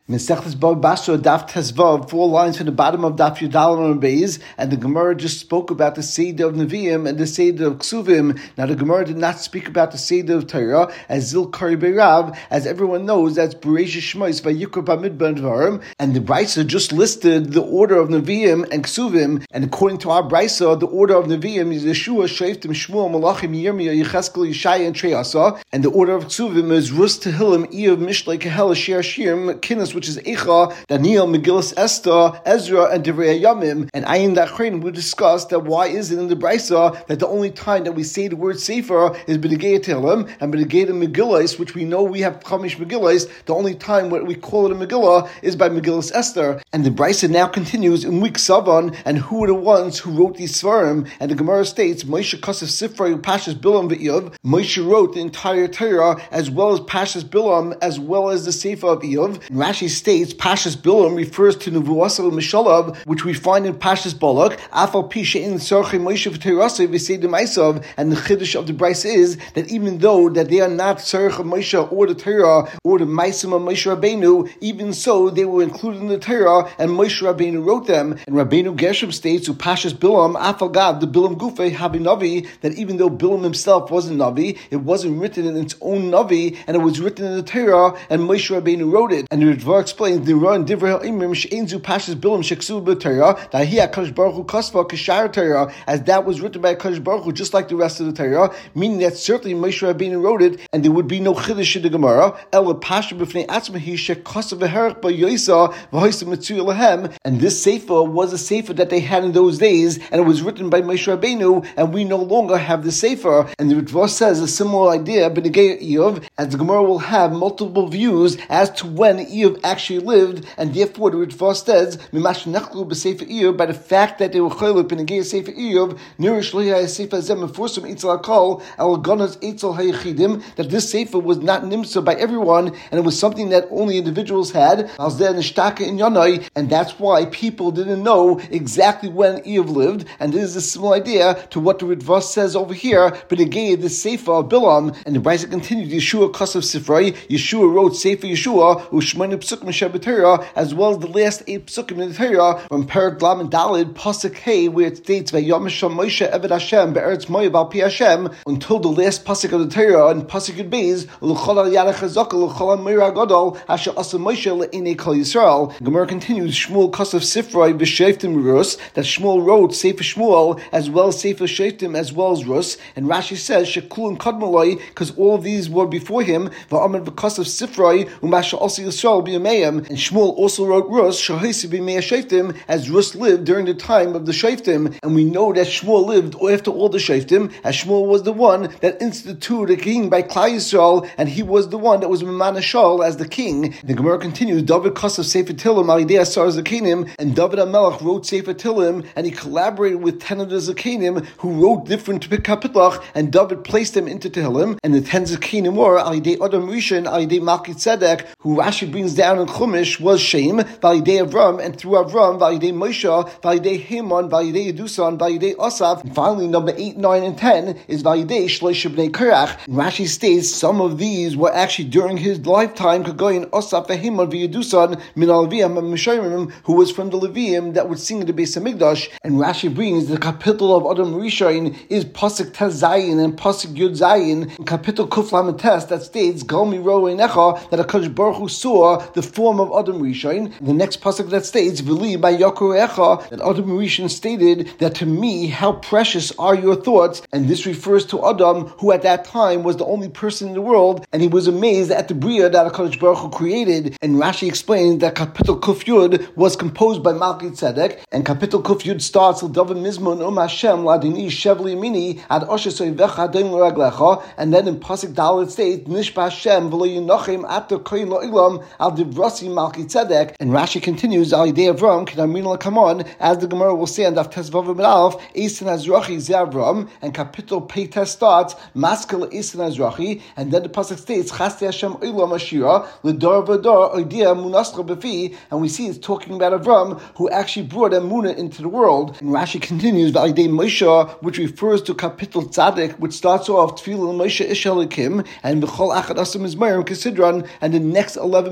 Mesechtes Bava Basra Daf Tezvav, 4 lines from the bottom of Daf Yudalon and Beis, and the Gemara just spoke about the Seder of Nevi'im and the Seder of Ksuvim. Now the Gemara did not speak about the Seder of Torah, as Zil Kari Beirav, as everyone knows, that's Bereishis Shmos Vayikra Bamidbar Dvarim, and the Brisa just listed the order of Nevi'im and Ksuvim, and according to our Brisa, the order of Nevi'im is Yeshua, Shoftim, Shmuel, Malachim, Yirmiyah, Yecheskel, Yeshaya, and Treyasa, and the order of Ksuvim is Rus Tehillim, Iyov, Mishlei, Kehel, Shir, Shirim, Kinnis, which is Eicha, Daniel, Megillas, Esther, Ezra, and Divrei Yamim. And Ayin Dachrein, we discussed that why is it in the Brisa that the only time that we say the word Sefer is B'negei Tehillim and B'negei Megillas, which we know we have Chamish Megillas. The only time what we call it a Megillah is by Megillas Esther. And the Brisa now continues in week Savan, and who are the ones who wrote these Svarim? And the Gemara states, Moshe Kasav Sifrei Pashas Bilam V'Iyov. Moshe wrote the entire Torah as well as Pashas Bilam as well as the Sefer of Iyov. And Rashi states Pashas Bilam refers to Nevuasa Mishalav, which we find in Pashas Balak. Afal Pisha in Sarchei Moshe V'Teirasa V'Seidim Maisav. And the Chiddush of the Brisa is that even though that they are not Sarch of Moshe or the Torah or the Maisim of Moshe Rabbeinu, even so they were included in the Torah and Moshe Rabbeinu wrote them. And Rabbeinu Gershom states, Pashas Bilam Afal Gad the Bilam Gufei Habi Navi, that even though Bilam himself wasn't Navi, it wasn't written in its own Navi, and it was written in the Torah, and Moshe Rabbeinu wrote it. And the Ritva explains the Ron Divrei Ha'imrim She'enzu Pashas Bilam Sheksu b'Torah that he HaKadosh Baruch Hu Kasva Kishar Torah, as that was written by HaKadosh Baruch Hu just like the rest of the Torah, meaning that certainly Moshe Rabbeinu wrote it, and there would be no Chiddush in the Gemara. Ela Pasha b'Fnei Atzmahi Shekasav v'Herach b'Yoisa v'Hoisa Mitzuya Lahem, and this Sefer was a Sefer that they had in those days, and it was written by Moshe Rabbeinu, and we no longer have the Sefer. And the Ritva says a similar idea, B'negei Iyov, as the Gemara will have multiple views as to when Iyov actually lived, and therefore the Ritva says, Mimash Nechlu b'Sefer Iyov, by the fact that they were Chaylik B'negei Sefer Iyov, Nirish Lihai Sefer Zem Mefursum Eitzel HaKol, El Ganas Eitzel HaYechidim, that this Sefer was not nimsa by everyone, and it was something that only individuals had, Alzeh Nishtaka in Yanai, and that's why people didn't know exactly when Iyov lived, and this is a similar idea to what the Ritva says over here, but again, the Sefer of Bilam, and the Brisa continued, Yeshua Kasav Sifrei, Yeshua wrote Sefer Yeshua, Ushmani Psukim Shabbat as well as the last 8 Psukim in the Torah, from Perak Lam and Dalid, Pasuk Hey, where it states, Vayom Moshe Eved Hashem, Be'eretz Moav Al Pi Hashem, until the last Pasuk of the Torah, and Pasuk Yud Beis, L'chol Al Yad HaChazaka, L'chol Al Meir HaGadol, Asher Asa Moshe Le'inei Kol Yisrael. Gemara continues, Shmuel Kasav Sifrei, V'Sheftim Rus, that Shmuel wrote Sefer Shmuel, as well as Sefer Sheftim, as well as Rus, and Rashi says, Shekul Kadmaloi, because all of these were before him, V'Amad V'Kasav Sifrei, U'Masha Asi Yisrael B'Yameim, and Shmuel also wrote Rus, Shahisi B'Mei Sheftim, as Rus lived during the time of the Sheftim, and we know that Shmuel lived after all the Sheftim, as Shmuel was the one that instituted a king by Klal Yisrael, and he was the one that was Mamana Shal as the king. The Gemara continues, David Kasav Sefer Tilim, Alidei Asar Zakenim, and David HaMelech wrote Sefer Tilim, and he collaborated with 10 of the Zakenim, who wrote different kapitlach, and David placed them into Tehillim, and the 10 Zakenim were Alidei Adam Rishon, Alidei Malki Tzedek, who Rashi brings down in Chumash was Shem, Validei Avram, and through Avram, Validei Moshe, Validei Haman, Validei Yedusan, Validei Asaf, and finally number 8, 9, and 10 is Validei Shlosh Bnei Korach. And Rashi states some of these were actually during his lifetime, Kagoyin Asaf, Haman, Yedusan, Min Al-Leviim, and Mishayim, who was from the Leviim that would sing in the Beis HaMikdash. And Rashi brings the capital of Adam Rishon is Pasuk Tez Zayin and Pasuk Yud Zayin, in capital Kuf Lamed Tes, that states Galmi Ro Einecha, that HaKadosh Baruch Hu saw the form of Adam Rishon. The next pasuk that states V'li by Yaakov Echa, that Adam Rishon stated that to me how precious are your thoughts, and this refers to Adam, who at that time was the only person in the world, and he was amazed at the Bria that HaKadosh Baruch Hu created. And Rashi explains that Kapitel Kuf Yud was composed by Malki Tzedek, and Kapitel Kuf Yud starts with David Mizmon Hashem Ladini Shevli Mini Ad Oshes Oivecha Adin L'Raglecha, and then in pasuk Dalet states Nishba Hashem V'lo Yinochem Ato Koyin Lo'ilam Al Divrasi Malki Tzedek. And Rashi continues, Alidei Avram, Kedamin Lakamon, as the Gemara will say on Daf Tes Vav Amud Aleph, Eisen Azrachi Ze Avram, and Kapitel Peites starts, Maskel Eisen Azrachi, and then the pasuk states, Chaste Hashem Olam Ashira, L'dor V'dor Oidea Munasra B'fi, and we see it's talking about Avram, who actually brought Emunah into the world. And Rashi continues, Alidei Moshe, which refers to Kapitel Tzadik, which starts off, Tefillah Moshe Ish Elikim, and V'chol Achad Asa Mizmarim Kesidron, and the next 11 Mizmarim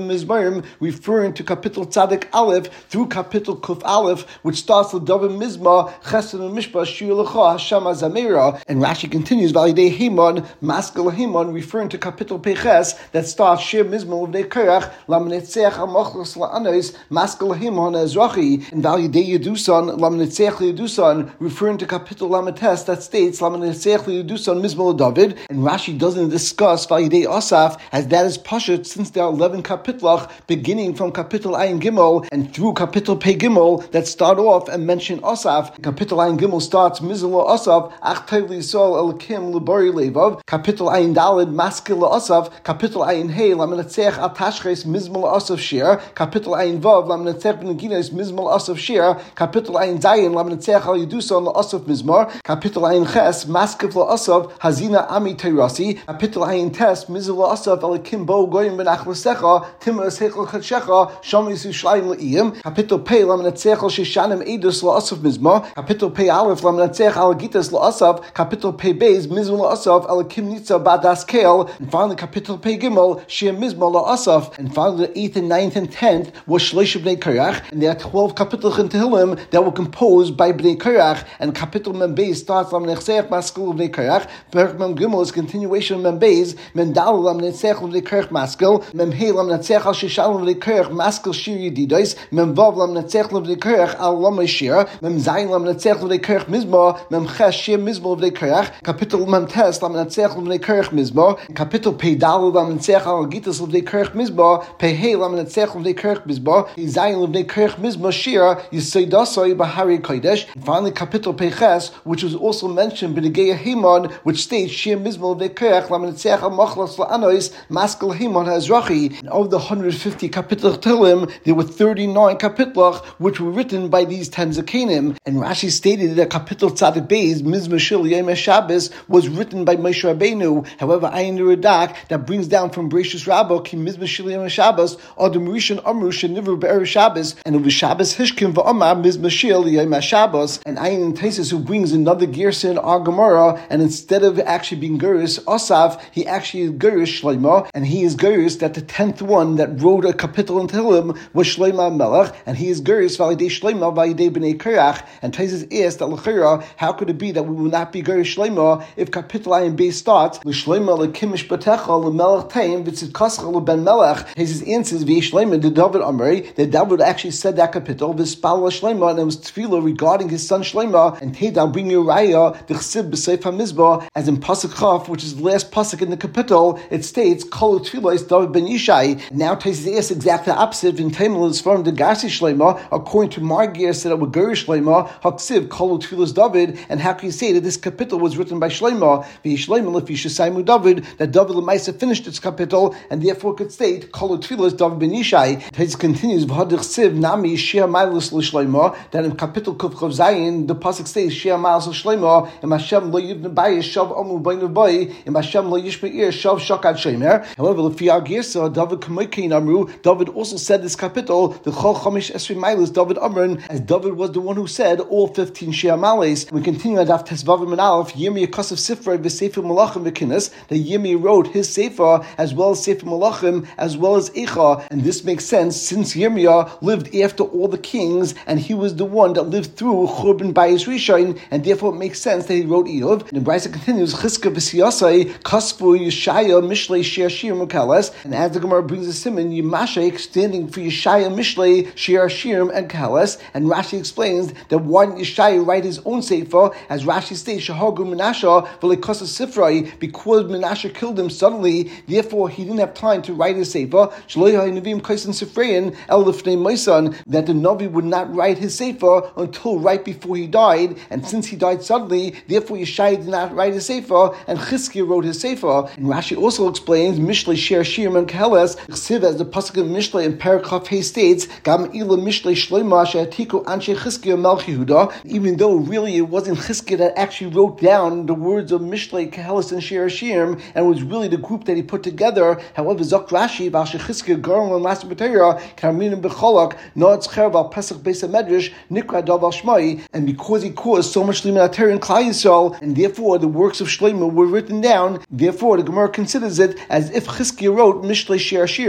term referring to Kapitel Tzadik Aleph through Kapitel Kuf Aleph, which starts with David Mizma, Chesed and Mishpah, Shir Lecha, Hashem Azamera. And Rashi continues, Validei Hemon, Maskil Hemon, referring to Kapitel Peches that starts Shir Mizma Uvnei Korach, Lamnetzeach HaMachlos La'anos, Maskil Hemon Ezrachi, and Validei Yedusan, Lamnetzeach Yedusan, referring to Kapitel Lamates that states Lamnetzeach Yedusan Mizma David. And Rashi doesn't discuss Validei Asaf, as that is Pashut, since there are 11 Kapitlach, beginning from Kapitel Ayin Gimel and through Kapitel Pei Gimel that start off and mention Asaf. Kapitel Ayin Gimel starts Mizla Asaf, Ach Tov L'Yisrael Elokim L'Bari Levav. Kapitel Ayin Daled Maskil Asaf. Kapitel Ayin Hey Lamnetzeach Al Tashches Mizmal Asaf Shir. Kapitel Ayin Vav Lamnetzeach B'Neginos Mizmal Asaf Shir. Kapitel Ayin Zayin Lamnetzeach Al Yeduson Asaf Mizmar. Kapitel Ayin Ches Maskiv Asaf Hazina Ami Teirasi. Kapitel Ayin Tes Mizla Asaf Elokim Bo Goyim Ben Achlesecha Timas Hechel Chadshecha Shomis Ushlayim Le'iyim. Kapitel Pei Lamnetzeach Al Shishanim Edus La'asaf Mizmar. Kapitel Pei Aleph Lamnetzeach Al Gitas La'asaf. Kapitel Pei Beis Mizmar La'asaf Al Kim Nitza Badas Kael. And finally Kapitel Pei Gimel Shir Mizmar La'asaf. And finally the 8th and 9th and 10th was Shleish Bnei Korach. And there are 12 Kapitels in Tehillim that were composed by Bnei Korach. And Kapitel Mem Beis starts Lamnetzeach Maskil Bnei Korach. Perek Mem Gimel is continuation of Mem Beis. Mem Dal Lamnetzeach Bnei Korach Maskil. Mem Hey Lamnetzeach Al Shishalim Bnei Korach Maskil Shir Yedidos. Mem Vav Lamnetzeach Bnei Korach Al Lamay Shir. Mem Zayin Lamnetzeach Bnei Korach Mizmah. Mem Ches Shir Mizmah Bnei Korach. Kapitel Mem Tes Lamnetzeach Bnei Korach Mizmah. Kapitel Pei Dal Lamnetzeach Al Gitas Bnei Korach Mizmah. Pei Hey Lamnetzeach Bnei Korach Mizmah. Zayin Bnei Korach Mizmah Shir Yisoidasoi Bahari Kodesh. And finally Kapitel Pei Ches, which was also mentioned B'Negei Haman, which states Shir Mizmah Bnei Korach Lamnetzeach Al Machlas La'anos Maskil Haman Hazrachi. And of the 150 Kapitel Tehillim, there were 39 Kapitlach which were written by these 10 Zakanim. And Rashi stated that Kapitel Tzadik Beis Mizmah Shil Yom HaShabbos was written by Moshe Rabbeinu. However, Ayin Radak that brings down from Bereshis Rabbah Ki Mizmah Shil Yom HaShabbos Adam Rishon Amru Shenivru Be'er Shabbos, and of Shabbos Hishkim V'Amar Mizmah Shil Yom HaShabbos. And Ayin Taisus, who brings another Gersa in our Gemara, and instead of actually being Geris Asaf, he actually is Geris Shleima, and he is Geris that the 10th one that wrote a Kapitel in Tehillim was Shleima Melech, and he is Geris Validei Shleima Validei Bnei Korach. And Taisus asked that L'chira, how could it be that we will not be Geris Shleima if Kapitel Ayin Beis starts L'Shleima L'Kimish Batecha L'Melech Taim V'Tzidkascha L'Ben Melech? His answers V'Shleima the David Amri, that David actually said that Kapitel V'Spal L'Shleima, and it was tefillah regarding his son Shleima. And I'll bring you Raya D'Chsib B'Seif HaMizbah, as in Pasuk Chaf, which is the last pasuk in the Kapitel, it states Kol Tefillah David Ben Yishai. Now Taisus asks exactly the opposite. V'Ntaimel is from the Garsi Shleima, according to Margir said it was Gerish Shleima Haksiv Kol Tefillah David. And how can you say that this Kapitel was written by Shleima? V'Shleima L'Fishasaimu David, that David L'Maisa finished its Kapitel, and therefore could state Kol Tefillah David Ben Yishai. Taisus continues V'Hadich Nami Shir Milas L'Shleima, that in Kapitel Kuf Chav Zayin the pasuk says Shir Milas L'Shleima, and Hashem Lo Yivne Bayis Shav Amu Bainu Bay, and Hashem Lo Yishme Ir Shav Shakad Shemer. However, L'Fi Ar Girsa David Kamoikein Amru, David also said this Kapitel the Chol Chamish Esri Milas David Amran, as David was the one who said all 15 Shir Malas. We continue at Daf Tesvavim and Aleph Yirmiyah Kasav Sifrei V'Sefer Malachim V'Kinnis, that Yirmiyah wrote his Sefer as well as Sefer Malachim as well as Eicha, and this makes sense since Yirmiyah lived after all the kings, and he was the one that lived through Churban Bayis Rishon, and therefore it makes sense that he wrote Eov. And the Brisa continues Chizka V'Siyasai Kaspu Yeshaya Mishlei Shir Shir Mukales, and as the Gemara brings a simon Yimashek standing for Yeshaya Mishlei Shir Shirim and Kales, and Rashi explains that why didn't Yeshaya write his own sefer, as Rashi states Shahagu Menashe V'Lekosa Sifrai, because Menashe killed him suddenly, therefore he didn't have time to write his sefer. Shloihai Nevim Kaisan Sifrayin El Lifnei Maisan, that the Navi would not write his sefer until right before he died, and since he died suddenly, therefore Yeshaya did not write his sefer, and Chizkiah wrote his sefer. And Rashi also explains Mishlei Shir Shirim and Keheles Chsiv, as the pasuk of Mishlei in Parakaf He states Gam Ila Mishlei Shleima She'atiku Anshe Chizkiah Melch Yehuda, even though really it wasn't Chizkiah that actually wrote down the words of Mishlei, Keheles, and Shir Shirim, and it was really the group that he put together. However, Zok Rashi Vashe Chizkiah Garon and Last B'Teira Karminim B'Cholak Noatz Cher Val Pesach Beis HaMedrash Nikra Daval Shmai, and because he caused so much Limanateri in Klal Yisrael, and therefore the works of Shlomo were written down, therefore the Gemara considers it as if Chizkiah wrote Mishlei Shir Shirim and Keheles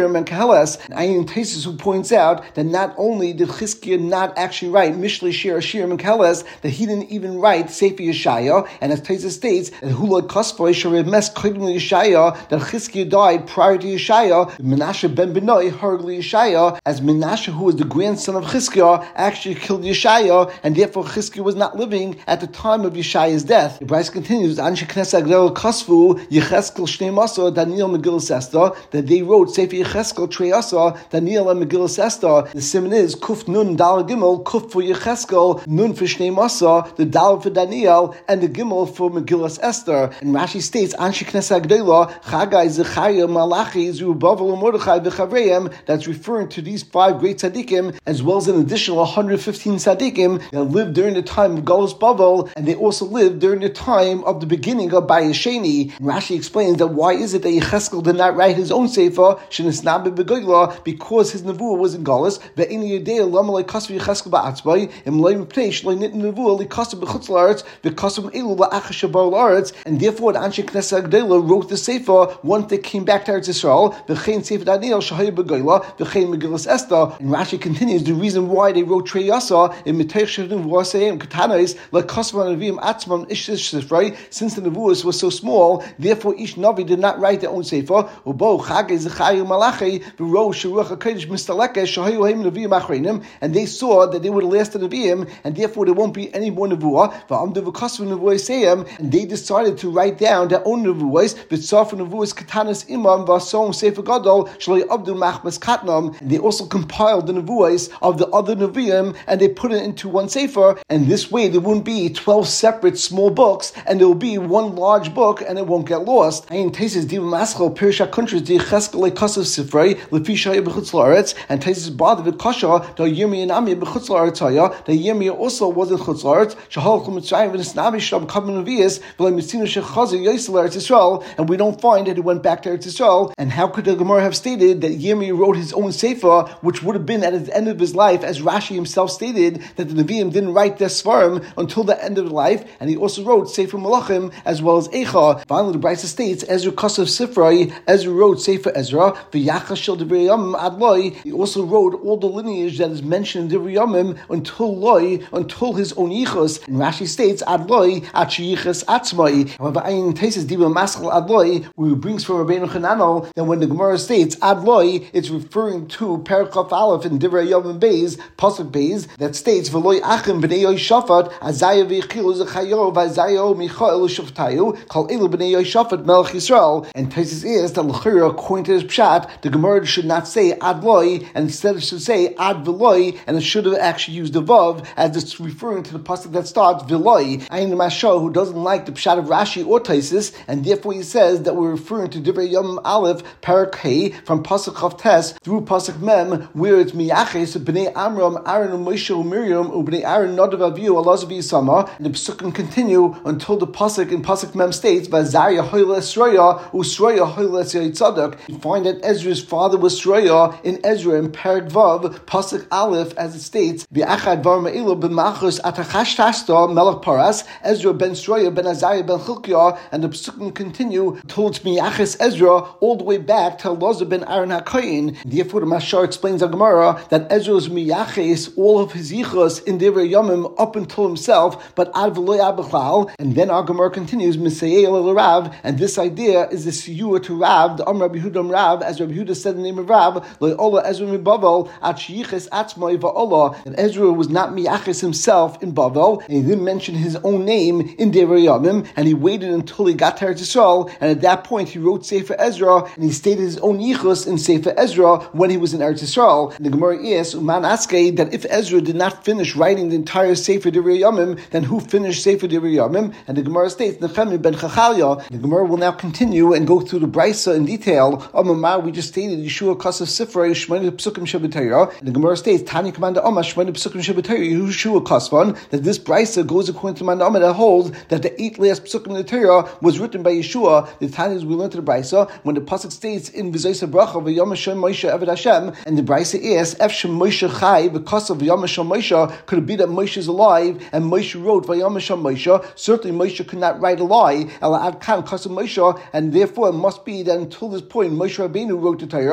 Keles. And Ayin Taisus, who points out that not only did Chizkiah not actually write Mishlei Shir Ashirim and Keles, that he didn't even write Sefer Yeshaya, and as Taisus states that Hulad Kosvoi Sharemes Kodim Yeshaya, that Chizkiah died prior to Yeshaya. Menashe ben Benoi heard Yeshaya, as Menashe, who was the grandson of Chizkiah, actually killed Yeshaya, and therefore Chizkiah was not living at the time of Yeshaya's death. The Bryce continues, Anshe Knesset Agdel Kosvu Yecheskel Shnei Masa Daniel Megillas Esther, that they wrote Sefer Yecheskel Trei Asa Daniel and Megillas Esther. The simon is Kuf Nun Dal Gimel, Kuf for Yecheskel, Nun for Shnei Masa, the Dal for Daniel, and the Gimel for Megillas Esther. And Rashi states, Anshe Knesset Agdela Chagai Zechariah Malachi Zerubbabel and Mordechai v'Chavreim, that's referring to these 5 great tzaddikim, as well as an additional 115 tzaddikim that lived during the time of Galus Bavel, and they also lived during the time of the beginning of Bayis Sheni. Rashi explains that why is it that Yecheskel did not write his own sefer, Shenisnabe Begoyla, because his nevuah was in Galus, ve'ini yedei lama le'kasv Yecheskel ba'atzbay, im loy mipnei shloy nit nevuah le'kasv b'chutz la'aretz, v'kasv elu la'achas shabar la'aretz, and therefore the Anshe Knesset Agdela wrote the sefer once they came back to Eretz Yisrael, v'chein sefer Daniel shahaya begoyla, v'chein Megillas Esther. And Rashi continues, the reason why they wrote Trei Asa in Mitech Shadum V'Aseim Katanos LaKosva Neviim Atzmam Ish Sifrei, since the nevuahs was so small, therefore each Navi did not write their own sefer. Ubo Chagei Zechariah Malachi v'Ro Sheruach HaKodesh Mistalekeh Shahayu Haim Neviim Achreinim, and they saw that they would have lasted Neviim, and therefore there won't be any more nevuah. V'Amdu V'Kosva Nevuaseim, and they decided to write down their own nevuahs. V'Tzarfu Nevuahs Katanos Imam V'Asom Sefer Gadol Shalei Abdu Machmas Katnam. And they also compiled the nevuahs of the other neviim, and they put it into one sefer, and this way there wouldn't be 12 separate small books, and there will be one large book, and it won't get lost. Ayin Taisus Diva Maschel Pirsha Countries Di Cheskel Lekasov Sifrei Lefi Shaya B'Chutz La'aretz, and Taisus Bad V'Kasha Da Yirmi and Ami B'Chutz La'aretz Haya. The Yirmi also was in Chutz La'aretz. Shahal Chum Mitzrayim V'Nisnavi Sham Kabin Nevias V'Lei Mitzinu Shechazer Yosel Eretz Yisrael, and we don't find that he went back to Eretz Yisrael. And how could the Gemara have stated that Yirmi wrote his own sefer, which would have been at the end of his life, as Rashi himself stated that the Nevi'im didn't write their Svarim until the end of their life, and he also wrote Sefer Malachim as well as Eicha. Finally, the Brisa states, Ezra Kosav Sifrei, Ezra wrote Sefer Ezra, V'Yachas Shel Divrei Yamim Ad Loi. He also wrote all the lineage that is mentioned in Divrei Yamim until Loi, until his own Yichus. And Rashi states, Ad Loi, Ad Sheyichas Atzmai. However, Ayin Taisus Diba Maschel Ad Loi, where he brings from Rabbeinu Chananel, that when the Gemara states Ad Loi, it's referring to Perikaf Aleph in Divrei Yamim Beis, Pasuk Beis, that states V'Loi Achim B'nei Yoshafat, Azaya V'Yichilu Zechayo, V'Azaya Michael Shuftayu, Kal Elu B'nei Yoshafat Melech Yisrael. And Taisus is that L'chira, according to his Pshat, the Gemara should not say Ad Loi, and instead it should say Ad V'Loi, and it should have actually used the Vav, as it's referring to the pasuk that starts V'Loi. Ayin Masho, who doesn't like the Pshat of Rashi or Taisus, and therefore he says that we're referring to Divrei Yom Aleph, Parak Hey, from pasuk Chav Tes through pasuk Mem, where it's Miyaches, B'nei Amram, Aaron, Moshe, Miriam, B'nei Aaron, Nadav, Avihu, Elazar, Yisama, and the pasukim continue until the pasuk in pasuk Mem states V'Azariah Hoyle Esroya, Usroya Hoyle Tzadok. You find that Ezra's father was Sroya in Ezra in Parak Vav, pasuk Aleph, as it states V'Achad Var Me'ilu B'Machus Atachash Tasta Melech Paras, Ezra ben Sroya ben Azariah ben Chilkiah, and the pasukim continue until it's Miyaches Ezra all the way back to Elazar ben Aaron HaKoyin. Therefore, the Mashar explains the Gemara that Ezra was Miyaches all of his yichus in Divrei Yomim up until himself, but Ad V'Lo Yabachal. And then our Gemara continues Misayel El Rav, and this idea is the siyur to Rav, the Rabbi Yehuda Rav, as Rabbi Yehuda said in the name of Rav, Lo Ola Ezra mi Bavel At Sheyiches Atzmai Va'Ola. And Ezra was not Miyaches himself in Bavel, and he didn't mention his own name in Divrei Yomim, and he waited until he got to Eretz Yisrael, and at that point he wrote Sefer Ezra, and he stated his own yichus in Sefer Ezra when he was in Eretz Yisrael. And the Gemara is Uman Askei, that if Ezra did not finish writing the entire Sefer Divrei Yomim, then who finished Sefer Divrei Yomim? And the Gemara states Nechemi ben Chachalia. The Gemara will now continue and go through the Brisa in detail. Omar, we just stated Yeshua Kasav Sifrei Shmoni Psukim Shabbatayra. And the Gemara states Tani Commander Omar Shmoni Psukim Shabbatayra Yeshua Kasvan, that this Brisa goes according to Commander Omar that holds that the 8 last Psukim in the Torah was written by Yeshua. The Tani we learned to the Brisa when the pasuk states in V'Zayis Bracha V'Yom Hashem Moshe Eved Hashem, and the Brisa is Ef Shem Moshe Chai V'Kasav V'Yom Hashem Moshe. Could it be that Moshe is alive and Moshe wrote V'Yom Hashem Moshe? Certainly Moshe could not write a lie. Ela Ad Kan Kasav Moshe, and therefore it must be that until this point Moshe Rabbeinu wrote the Torah.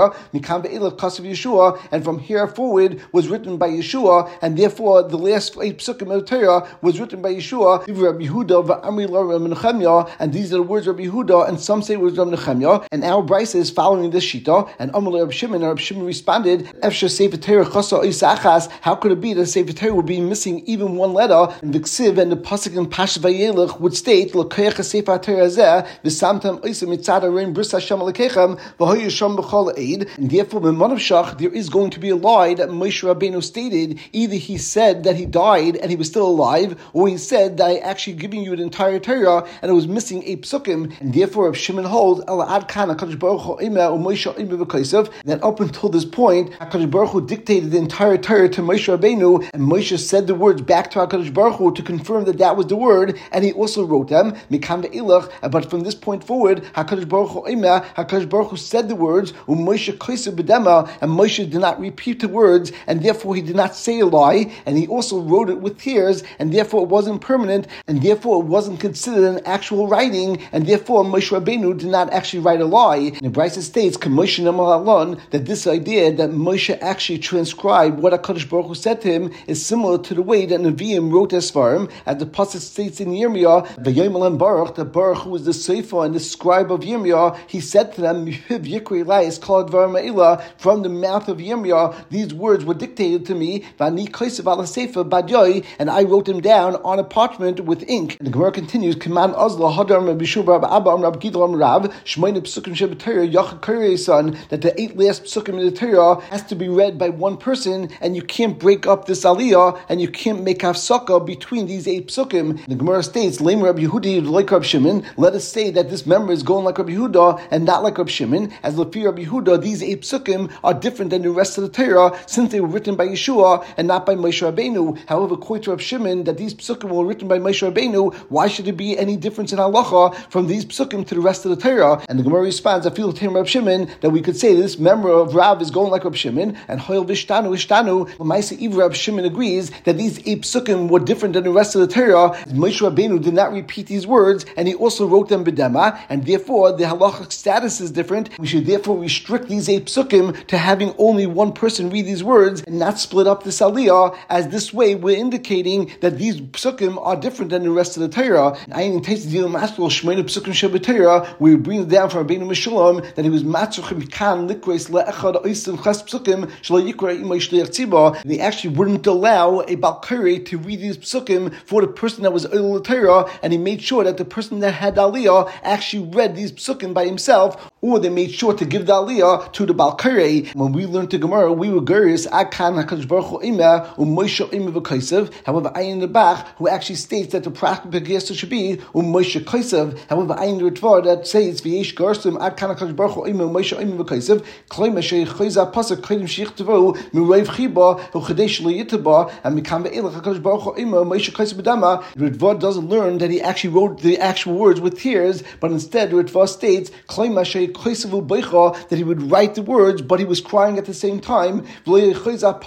Torah, Mikam ve'elach kasav Yeshua, and from here forward was written by Yeshua, and therefore the last 8 psukim of the Torah was written by Yeshua, Rabbi Yehuda v'amri la Rabbi Nechemya, and these are the words of Rabbi Yehuda, and some say it was Rabbi Nechemya, and our Brisa is following this shita, and Amar Rabbi Shimon, and Rabbi Shimon responded, Efshar Sefer Torah chasa isachas, how could it be that Sefer Torah would be missing even one letter, and the Ksiv and the pasuk in Pash Vayelech would state, L'keich Sefer Torah zeh, v'samtam oisem mitzad arein bris Hashem l'keichem, v'hoy yisham b'chol eid, and therefore in Manav Shach there is going to be a lie that Moshe Rabbeinu stated. Either he said that he died and he was still alive, or he said that I actually giving you the entire Torah and it was missing 8 psukim, and therefore Rav Shimon holds that up until this point HaKadosh Baruch Hu dictated the entire Torah to Moshe Rabbeinu, and Moshe said the words back to HaKadosh Baruch Hu to confirm that that was the word, and he also wrote them Mikam ve'elach. But from this point forward, HaKadosh Baruch Hu said the words Moshe Kosev b'dema, and Moshe did not repeat the words, and therefore he did not say a lie, and he also wrote it with tears, and therefore it wasn't permanent, and therefore it wasn't considered an actual writing, and therefore Moshe Rabbeinu did not actually write a lie. And the Brisa states that this idea that Moshe actually transcribed what HaKadosh Baruch Hu said to him is similar to the way that Nevi'im wrote Esfarim, as the pasuk states in Yirmiyah, V'yomelem Baruch, that Baruch, who was the sefer and the scribe of Yirmiyah, he said to them, from the mouth of Yirmiyah, these words were dictated to me, and I wrote them down on a parchment with ink. And the Gemara continues, that the 8 last psukim in the Torah has to be read by one person, and you can't break up this aliyah, and you can't make hafsaka between these 8 psukim. The Gemara states, Rabbi Yehudi like Rabbi Shimon, let us say that this member is going like Rabbi Yehuda and not like Rabbi Shimon, as Lefi Rabbi Yehuda, these 8 psukim are different than the rest of the Torah, since they were written by Yeshua and not by Moshe Rabbeinu. However, according to Rabbi Shimon, that these psukim were written by Moshe Rabbeinu, why should there be any difference in halacha from these psukim to the rest of the Torah? And the Gemara responds, I feel to Rabbi Shimon that we could say this member of Rav is going like Rabbi Shimon, and Hoyel Vishtanu Ishtanu. L'maisa even Rabbi Shimon agrees that these 8 psukim were different than the rest of the Torah. Moshe Rabbeinu did not repeat these words, and he also wrote them b'dema, and therefore the halachic status is different. We should therefore restrict these 8 psukim to having only one person read these words and not split up this aliyah, as this way we're indicating that these psukim are different than the rest of the Torah. We bring it down from Rabbeinu Meshulam that he was matzruchim kan likreis le'echad oisim ches psukim shelo yikra imay shliach tzibah. They actually wouldn't allow a balkari to read these psukim for the person that was oil Torah, and he made sure that the person that had aliyah actually read these psukim by himself, or they made sure to give the aliyah to the balkari. When we learned the Gemara, we were curious. Akan HaKadosh Baruch Hu Imeh Moshe Imeh v'Kaisav. However, Ayin the Bach, who actually states that the practical gesture should be Moshe Kaisav. However, Ayin the Ritvar that says V'yesh Garsim Akan HaKadosh Baruch Hu Imeh Moshe Imeh v'Kaisav. Kloim Moshe Chayza Pasuk Kodim Sheich Tavo Miroiv Chiba Hu Chadesh Lo Yitaba, and Mikam Ve'elach HaKadosh Baruch Hu Imeh Moshe Kaisav B'Dama. The Ritvar doesn't learn that he actually wrote the actual words with tears, but instead the Ritvar states Kloim Moshe Kaisav B'Eicha, that he would write the words, but he was crying at the same time. And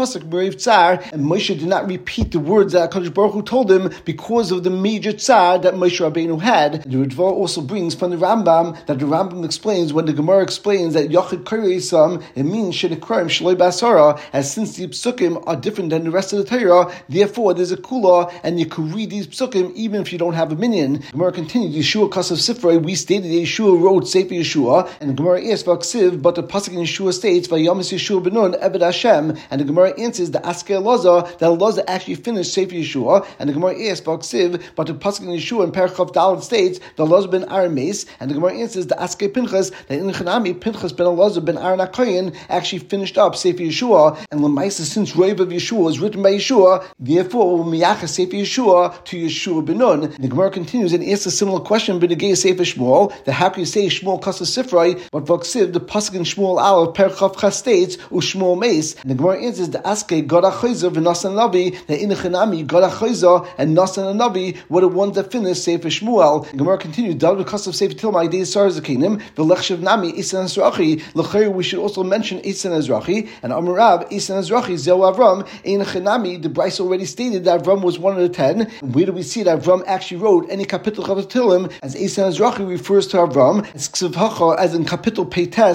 Moshe did not repeat the words that HaKadosh Baruch Hu told him because of the major tsar that Moshe Rabbeinu had. The Ritva also brings from the Rambam that the Rambam explains, when the Gemara explains that Yachid Kareisam, it means Shedekrim Shaloi Basara, as since the psukim are different than the rest of the Torah, therefore there's a kula, and you could read these psukim even if you don't have a minyan. The Gemara continued, Yeshua Kasav Sifrei, we stated that Yeshua wrote Sefer Yeshua, and the Gemara asked Vaksiv, but the pasuk in Yeshua states Vayamis Yeshua Benun Eved Hashem, and the Gemara answers the Askei Elazar that Elazar actually finished Sefer Yeshua, and the Gemara asks Vaksiv, but the pasuk in Yeshua in Parachav Dalet states the Elazar ben Arames, and the Gemara answers the Askei Pinchas that in Chanami Pinchas ben Elazar ben Aaron HaKohen actually finished up Sefer Yeshua, and Lamaisa, since Reiv of Yeshua was written by Yeshua, therefore Miyachas Sefer Yeshua to Yeshua Benun. The Gemara continues and asks a similar question by the Gei Sefer Shmuel, that how can you say Shmuel Kasav Sifrei, but Vaksiv the pasuk in Shmuel Aleph Parachav Chas states Ushmuel Meis, and the Gemara answers the Askei God HaChayzer v'Nasan Navi, that in the Chanami God HaChayzer and Nasan Navi were the ones that finished Sefer Shmuel. The Gemara continues David Kasav Sefer Tilmai Dei Sar Zakinim v'Lechshav Nami Isan Ezrachi. L'chayr we should also mention Isan Ezrachi, and Amarav Isan Ezrachi Zeu Avram. In Chanami the Bryce already stated that Avram was one of the 10. And where do we see that Avram actually wrote any kapitel of Tilim, as Isan Ezrachi refers to Avram, as Ksiv Hacha, as in kapitel Peites, the pasuk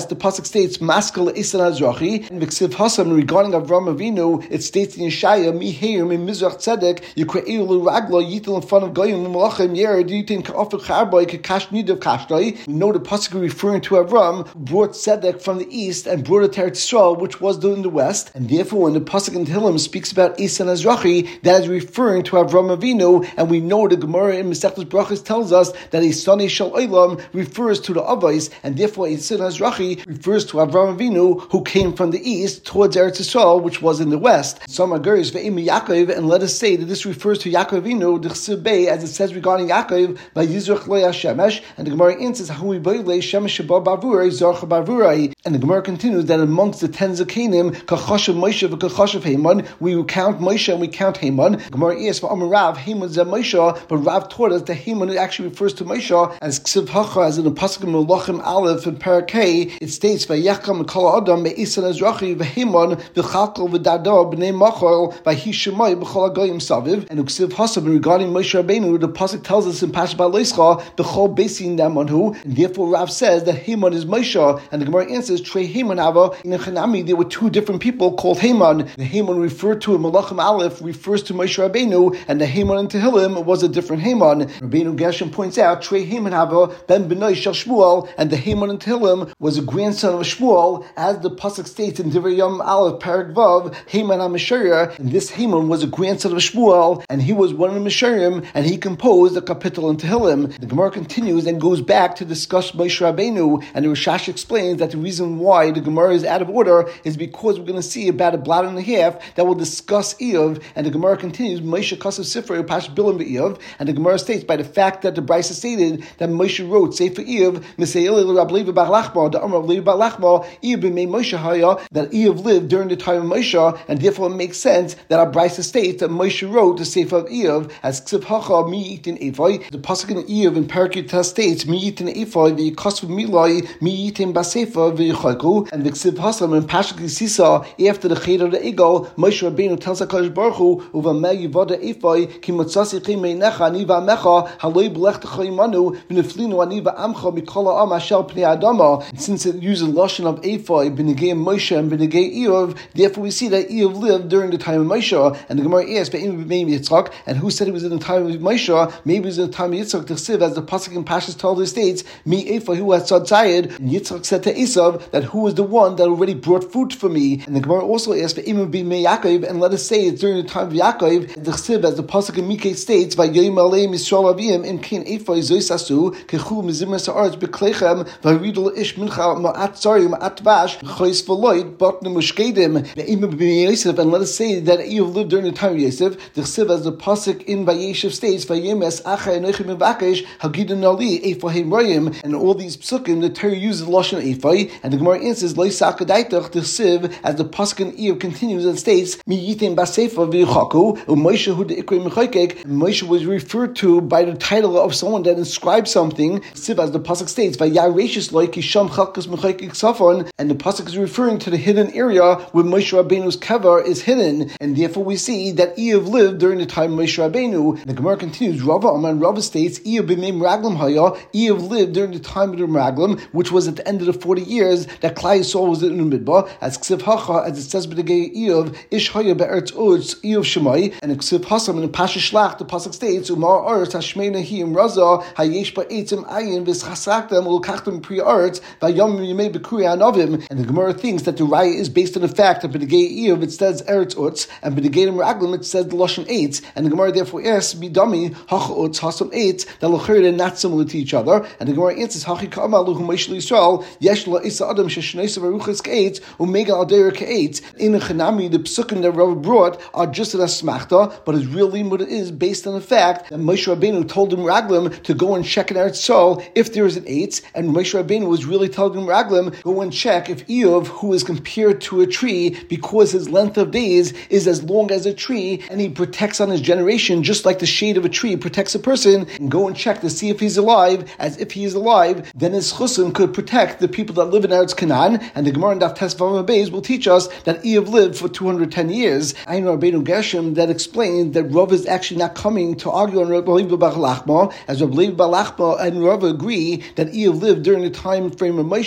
pasuk states Maskal Isan Azrachi, and V'ksiv Hasam regarding Avram Avinu, it states in Yeshaya, Miheir Mi Mizrach Tzedek Yikre'eu L'Raglo Yitel in front of Goyim Malachim Yer Ditin Ka'ofer Charboy Kakash Nidav Kashdai. We know the pasuk referring to Avram brought Tzedek from the east and brought it to Eretz Yisrael, which was in the west, and therefore when the pasuk in Tehillim speaks about Isan Azrachi, that is referring to Avram Avinu, and we know the Gemara in Masechtas Brachos tells us that Isani Shel Olam refers to the Avos, and therefore Isan Azrachi refers to Avram Avinu, who came from the east towards Eretz Yisrael, which was in the west. Some Agaris ve'im Yaakov, and let us say that this refers to Yaakov Avinu, the Chsibei, as it says regarding Yaakov, by Yizrach Lo Shemesh, and the Gemara answers Hui Boile Shemesh Sheba Bavurai Zarcha Bavurai, and the Gemara continues that amongst the 10 Zakanim, Kachashav Moshe v'Kachashav Haman, we count Moshe and we count Haman. The Gemara asks for Amar Rav Haman Zeh Moshe, but Rav taught us that Haman actually refers to Moshe as Ksiv Hacha, as in the pasuk in Melachim Aleph and Parakei, it states Vayacham Kol Adam Me'isan Azrachi v'Haman v'Chalkol v'Dada b'nei Machol v'Hishemai b'Chol Hagoyim Saviv. And Ksiv Hasam regarding Moshe Rabbeinu, the pasuk tells us in Parshat Ba'aleischa b'Chol Beisin Damanhu, and therefore Rav says that Haman is Moshe, and the Gemara answers Trei Haman Ava in Chanami. There were two different people called Haman. The Haman referred to in Melachim Aleph refers to Moshe Rabbeinu, and the Haman in Tehillim was a different Haman. Rabbeinu Gershom points out Trei Haman Ava ben B'nai Shel Shmuel, and the Haman in Tehillim was a grandson of Shmuel, as the pasuk states in Divrei Yom Aleph Parak Vav, Haman HaMeshayer, and this Haman was a grandson of Shmuel, and he was one of the Mesharim, and he composed a kapitel in Tehillim. The Gemara continues and goes back to discuss Moshe Rabbeinu, and the Rishash explains that the reason why the Gemara is out of order is because we're going to see about a blot and a half that will discuss Eov, and the Gemara continues Moshe Kasav Sifra Pash Bilam Be'Eov, and the Gemara states by the fact that the Brisa stated that Moshe wrote Sefer Eov, Misayil Rab Levi Bar Lachma, the Amar of Levi Bar Lachma, Eov b'mei Moshe Haya, that Eov lived during the time of Moshe, and therefore it makes sense that our Brisa states that Moshe wrote the Sefer of Eov as Ksiv Hacha Mi Yitin Ephai. The pasuk in Eov in Parakut states Mi Yitin Ephai v'Yikasv Milai Mi Yitin Basefa v'Yichayku, and the Ksiv Hasam in Pashuk Sisa after the Cheder of the Egel, Moshe Rabbeinu tells HaKadosh Baruch Hu Uvamei Yivada Ephai Ki Motzasi Chimei Necha Ani V'Amecha Haloi B'lech T'Chayimanu V'Neflinu Ani V'Amcha Mikol Ha'am Ashel Pnei Adama. Since it uses Lashon of Ephai B'Negei Moshe and B'Negei Eov, therefore we see that Eov lived during the time of Moshe, and the Gemara asks maybe Yitzchak, and who said it was in the time of Moshe? Maybe it was in the time of Yitzchak. T'chsiv, as the pasuk in Pashas told the states, Mi Ephai who had Tzad Zayed, and Yitzchak said to Esav that who was the one that already brought food for me. And the Gemara also asks for Imam B'Mei Yaakov, and let us say it's during the time of Yaakov. The Chsiv, as the pasuk in Mikei states, Vayayim Aleim Yisrael Avim Im Kin Ephai Zoisasu Kechu Mizimah Sa'aretz B'Kleichem V'Haridol Ish Mincha Ma'at Zari Ma'at Vash Chois V'Loid Bot Nemushkedim Imam B'Mei Yosef, and let us say that Eov lived during the time of Yosef. The Chsiv, as the pasuk in Vayeshev states, Vayemes Achai Nechim Mevakesh Hagidon Ali Ephai Royim, and all these psukim the Torah uses Lashon Ephai, and the Gemara answers Lo Sakadaitach the Chsiv, as the pasuk in Eov continues and states Mi Yitin Basefa V'Yichaku Moshe Hu De'Ikrei Mechayek. Moshe was referred to by the title of someone that inscribed something. Chsiv, as the pasuk states Vayareshis Lo Kisham Chalkas Mechayek Safon, and the pasuk is referring to the hidden area where Moshe Rabbeinu's kever is hidden, and therefore we see that Eov lived during the time of Moshe Rabbeinu. The Gemara continues Rava Aman Rava states Eov b'mei Meraglim Haya. Eov lived during the time of the Meraglim, which was at the end of the 40 years that Klai Yisrael was in the Midbar, as Ksiv Hacha, as it says b'negei Eov Ish Haya be'Eretz Uretz Eov Shemai, and Ksiv Hasam in the Pasha Shlach the pasuk states Umar Eretz Hashmeina Hi Raza Hayesh Ba'etzim Ayin V'Schasaktem Ulkachtem Pri Eretz Vayom Yimei B'Kuri Anovim. And the Gemara thinks that the raya is based on the fact that b'negei Eov it says Eretz Utz, and b'negei Meraglim it says the Lashon Eitz, and the Gemara therefore asks Bidami Hacha Utz Hasam Eitz, that l'chayr are not similar to each other, and the Gemara answers Hachi Ka'amalu Hu Moshe Yisrael Yesh La Isa Adam Sheshneisa Veruchas K'Eitz Umega Al Deir K'Eitz. In the Chanami the psukim that Rav brought are just an asmachta, but it's really what it is based on the fact that Moshe Rabbeinu told him Raglim to go and check in Eretz Yisrael if there is an Eitz, and Moshe Rabbeinu was really telling him Raglim go and check if Eov, who is compared to a tree because his length of days is as long as a tree, and he protects on his generation just like the shade of a tree protects a person, and go and check to see if he's alive, as if he is alive, then his chusim could protect the people that live in Eretz Canaan. And the Gemara in Daf Tes Vav Beis will teach us that Eov lived for 210 years. I know Rabbeinu Gershom that explains that Rav is actually not coming to argue on Rabbi Levi Bar Lachma, as Rabbi Levi Bar Lachma and Rav agree that Eov lived during the time frame of Moshe.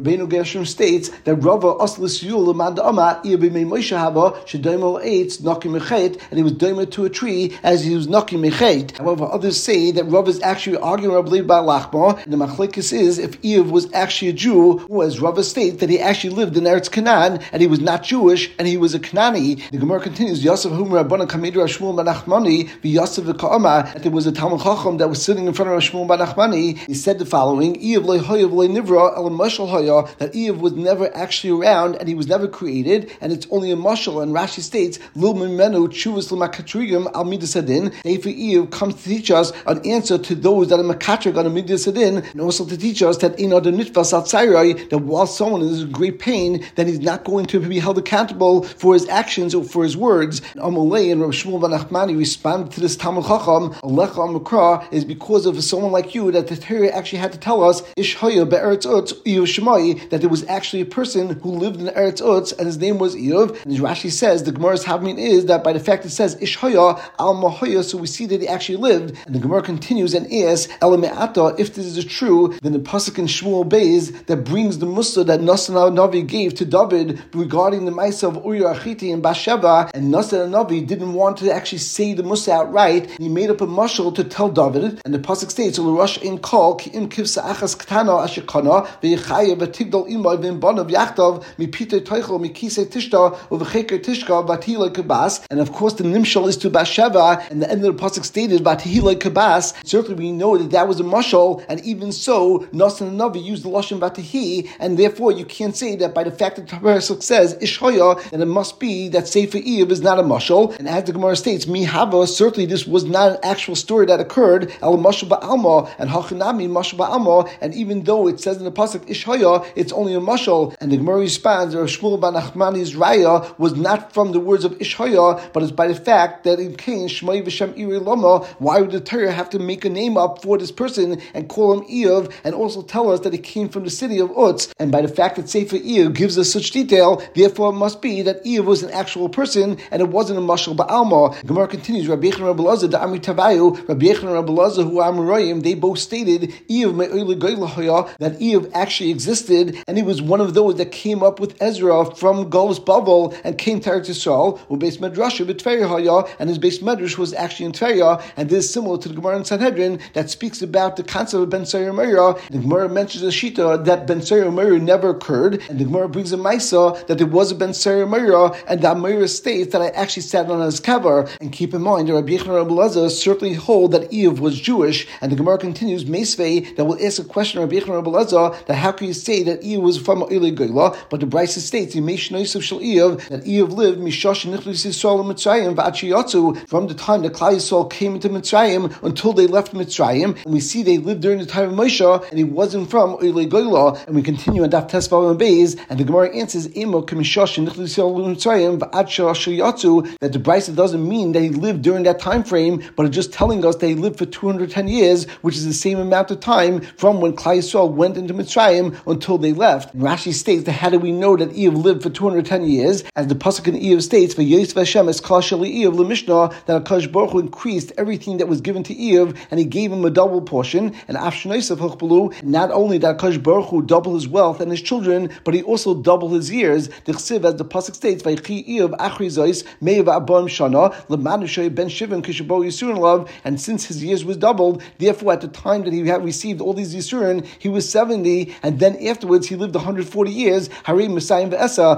Rabbeinu Gershom states that Rava Aslis Yul Manda Ama Iabimei Moshe Hava Shedaimol Eitz Naki Mechet, and he was doimer to a tree as he was Naki Mechet. However, others say that Rava is actually arguing Rabbi Levi Bar Lachma, and the machlekes is if Eev was actually a Jew, who, as Rava states, that he actually lived in Eretz Canaan and he was not Jewish and he was a Canaani. The Gemara continues, Yosef Hum Rabbana Kamidra Shmuel Ben Nachmani v'Yosef v'Ka'ama, that there was a Talmud Chacham that was sitting in front of Shmuel Ben Nachmani. He said the following: Eev le'hoyav le'nivra el mashal haya, that Eev was never actually around and he was never created, and it's only a mashal. And Rashi states, Lil Mimenu Chuvas l'Makatrigim al Midas Hadin. Therefore, Eev comes to teach us an answer to those that are Makatrig on a Midas Hadin, and also to teach us that in other nitvas outside, that while someone is in great pain, then he's not going to be held accountable for his actions or for his words. And Amalei and Rav Shmuel Ben Nachmani responded to this Talmud Chacham, Alecha Amakra, is because of someone like you that the Torah actually had to tell us Ishhaya be'eretz Utz Eev Shemai, that there was actually a person who lived in Eretz Utz and his name was Eev. And as Rashi says, the Gemara's Havmin is that by the fact it says Ishhaya al Mahaya, so we see that he actually lived. And the Gemara continues and asks, Elame'ata, if this is true, then the pasuk in Shmuel Beis that brings the mussar that Natan Navi gave to David regarding the Maisa of Uriah Achiti and Bathsheba, and Natan Navi didn't want to actually say the mussar outright. He made up a mashal to tell David, and the pasuk states, "L'rosh in kol ki im kivsa achas ktana ashekana ve'yichayev v'tigdol imay v'imbanav yachtav mipitei toichel mikisei tishta u'v'cheker tishka v'tihilei kabas." And of course, the nimshal is to Bathsheba, and the end of the pasuk stated v'tihilei kabas. Certainly, we know that was a mashal, and even so, Natan Navi used the lashon v'tihi, and therefore you can't say that by the fact that the pasuk says Ishhaya, then it must be that Sefer Eev is not a mashal. And as the Gemara states, Mihava, certainly this was not an actual story that occurred. El mashal ba'alma and hachinami mashal ba'alma. And even though it says in the pasuk Ishhaya, it's only a mashal. And the Gemara responds, Rav Shmuel Ben Nachmani's raya was not from the words of Ishhaya, but it's by the fact that in Cain Shmai v'Shem Iri Lama. Why would the Torah have to make a name up for this person and call him Eev, and also tell us that he came from the city of Utz? And by the fact that Sefer Eev gives us such detail, therefore it must be that Eev was an actual person and it wasn't a mashal ba'alma. Gemara continues, Rabbi Yechon and Rabbi Elazar, the Amri Tavayu, Rabbi Yechon and Rabbi Elazar, who are Amoraim, they both stated Eev me'oile goylahaya, that Eev actually existed, and he was one of those that came up with Ezra from Golus Bavel and came to Eretz Yisrael, who based Medrash b'Tveria haya, and his base Medrash was actually in Tveria, and this is similar to the Gemara in Sanhedrin that speaks about the concept of Ben Sayer Meira. The Gemara mentions a shita that Ben Sayer Meira never occurred, and the Gemara brings a Maisa that there was a Ben Sayer Meira, and that Meira states that I actually sat on his cover. And keep in mind, Rabbi Yechon and Rabbi Elazar certainly hold that Eev was Jewish, and the Gemara continues, Meisvei, that will ask a question of Rabbi Yechon and Rabbi Elazar, that how can you say that Eev was from Oile Goyla, but the Brisa states, that Eev lived Mishash Nichlis Yisrael Mitzrayim V'Achiyatzu, from the time that Klal Yisrael came into Mitzrayim until they left Mitzrayim, and we see they lived during the time of Moshe, and he wasn't from Oile Goyla. And we continue on Daf Tesvav and Beis, and the Gemara answers, Emo K'Mishash Nichlis Yisrael Mitzrayim V'Achiyatzu, that the Brisa doesn't mean that he lived during that time frame, but it's just telling us that he lived for 210 years, which is the same amount of time from when Klal Yisrael went into Mitzrayim until they left. And Rashi states that how do we know that Eev lived for 210 years? As the pasuk in Eev states, "V'Yosef Hashem es kol sheli Eev l'Mishnah," that HaKadosh Baruch Hu increased everything that was given to Eev, and he gave him a double portion. And Afshanoisav Huchbalu, not only did HaKadosh Baruch Hu double his wealth and his children, but he also doubled his years. The Chsiv, as the pasuk states, "Vaychi Eev achri zois meiv abam shana l'manu shoy ben shivim kishabo yisurin love," and since his years was doubled, therefore at the time that he had received all these yisurin, he was 70, and then afterwards he lived 140 years. Hari Messiah v'Esa.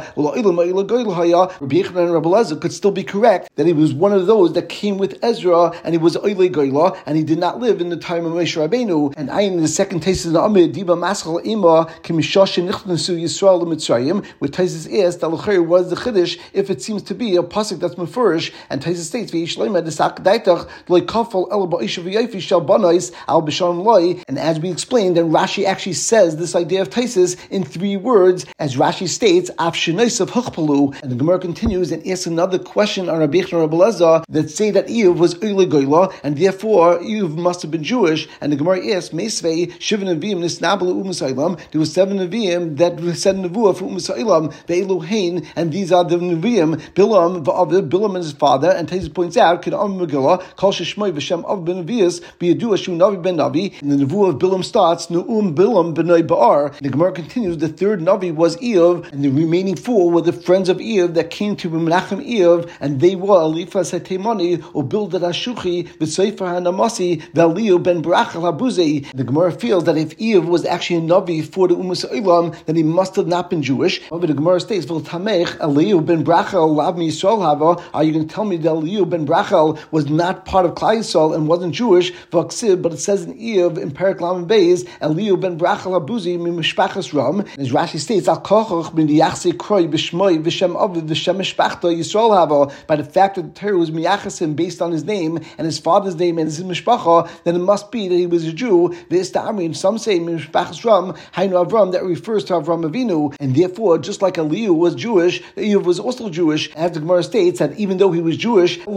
Rabbi Yechon and Rabbi Elazar could still be correct that he was one of those that came with Ezra, and he was Oile Goyla, and he did not live in the time of Moshe Rabbeinu. And I, in the second Taisus of the Amid, Diba Maschal Ima Kimishash Nichnasu Yisrael Mitzrayim, where Taisus asked that L'chayr was the Chiddush if it seems to be a pasuk that's mefurish, and Taisus states V'Yishleima Desak Daitach Loikafal El Ba'ishav Yafi Shal Banais Al B'Shalom Loi. And as we explained, then Rashi actually says this idea of Taisus in 3 words, as Rashi states Afshinoisav Huchpalu. And the Gemara continues and asks another question on Rabbi Yechon and Rabbi Elazar that say that Eev was Oile Goyla, and therefore Eev must have been Jewish. And the Gemara asks, Meisvei Shivan Neviim Nisnabel U'Musaylam. There were 7 Neviim that said Nevuah for U'Musaylam Ve'Elohein, and these are the Neviim Bilam V'Avid, Bilam and his father. And Taisus points out, Kedam Megillah Kol Sheshmoi V'Shem Av Ben Nevius B'Yadua Shu Navi Ben Navi. And the Nevuah of Bilam starts Nu'um Bilam B'nai Ba'ar. The Gemara continues, the third Navi was Eov, and the remaining four were the friends of Eov that came to Menachem Eov, and they were Eliphaz HaTeimani, Bildad HaShuchi, V'Sefer HaNamasi, V'Eliyahu ben Barachel HaBuzei. The Gemara feels that if Eov was actually a Navi for the Umas Olam, then he must have not been Jewish. However, the Gemara states, V'Tamech Eliyahu ben Barachel Lav Yisrael Hava. Are you going to tell me that Eliyahu ben Barachel was not part of Klal Yisrael and wasn't Jewish? V'Aksiv, but it says in Eov in Perek Lamed Beis, Eliyahu ben Barachel HaBuzei min Mishpachas Ram. As Rashi states, Al Kochach bin Yachse Kroi b'Shmoi v'Shem Aviv v'Shem Mishpachta Yisrael Hava. By the fact that the Torah was miyachasim based on his name and his father's name and his mishpacha, then it must be that he was a Jew. And some say Mishpachas Ram, Hainu Avram, that refers to Avram Avinu, and therefore, just like Eliyahu was Jewish, Eov was also Jewish. As the Gemara states that even though he was Jewish, and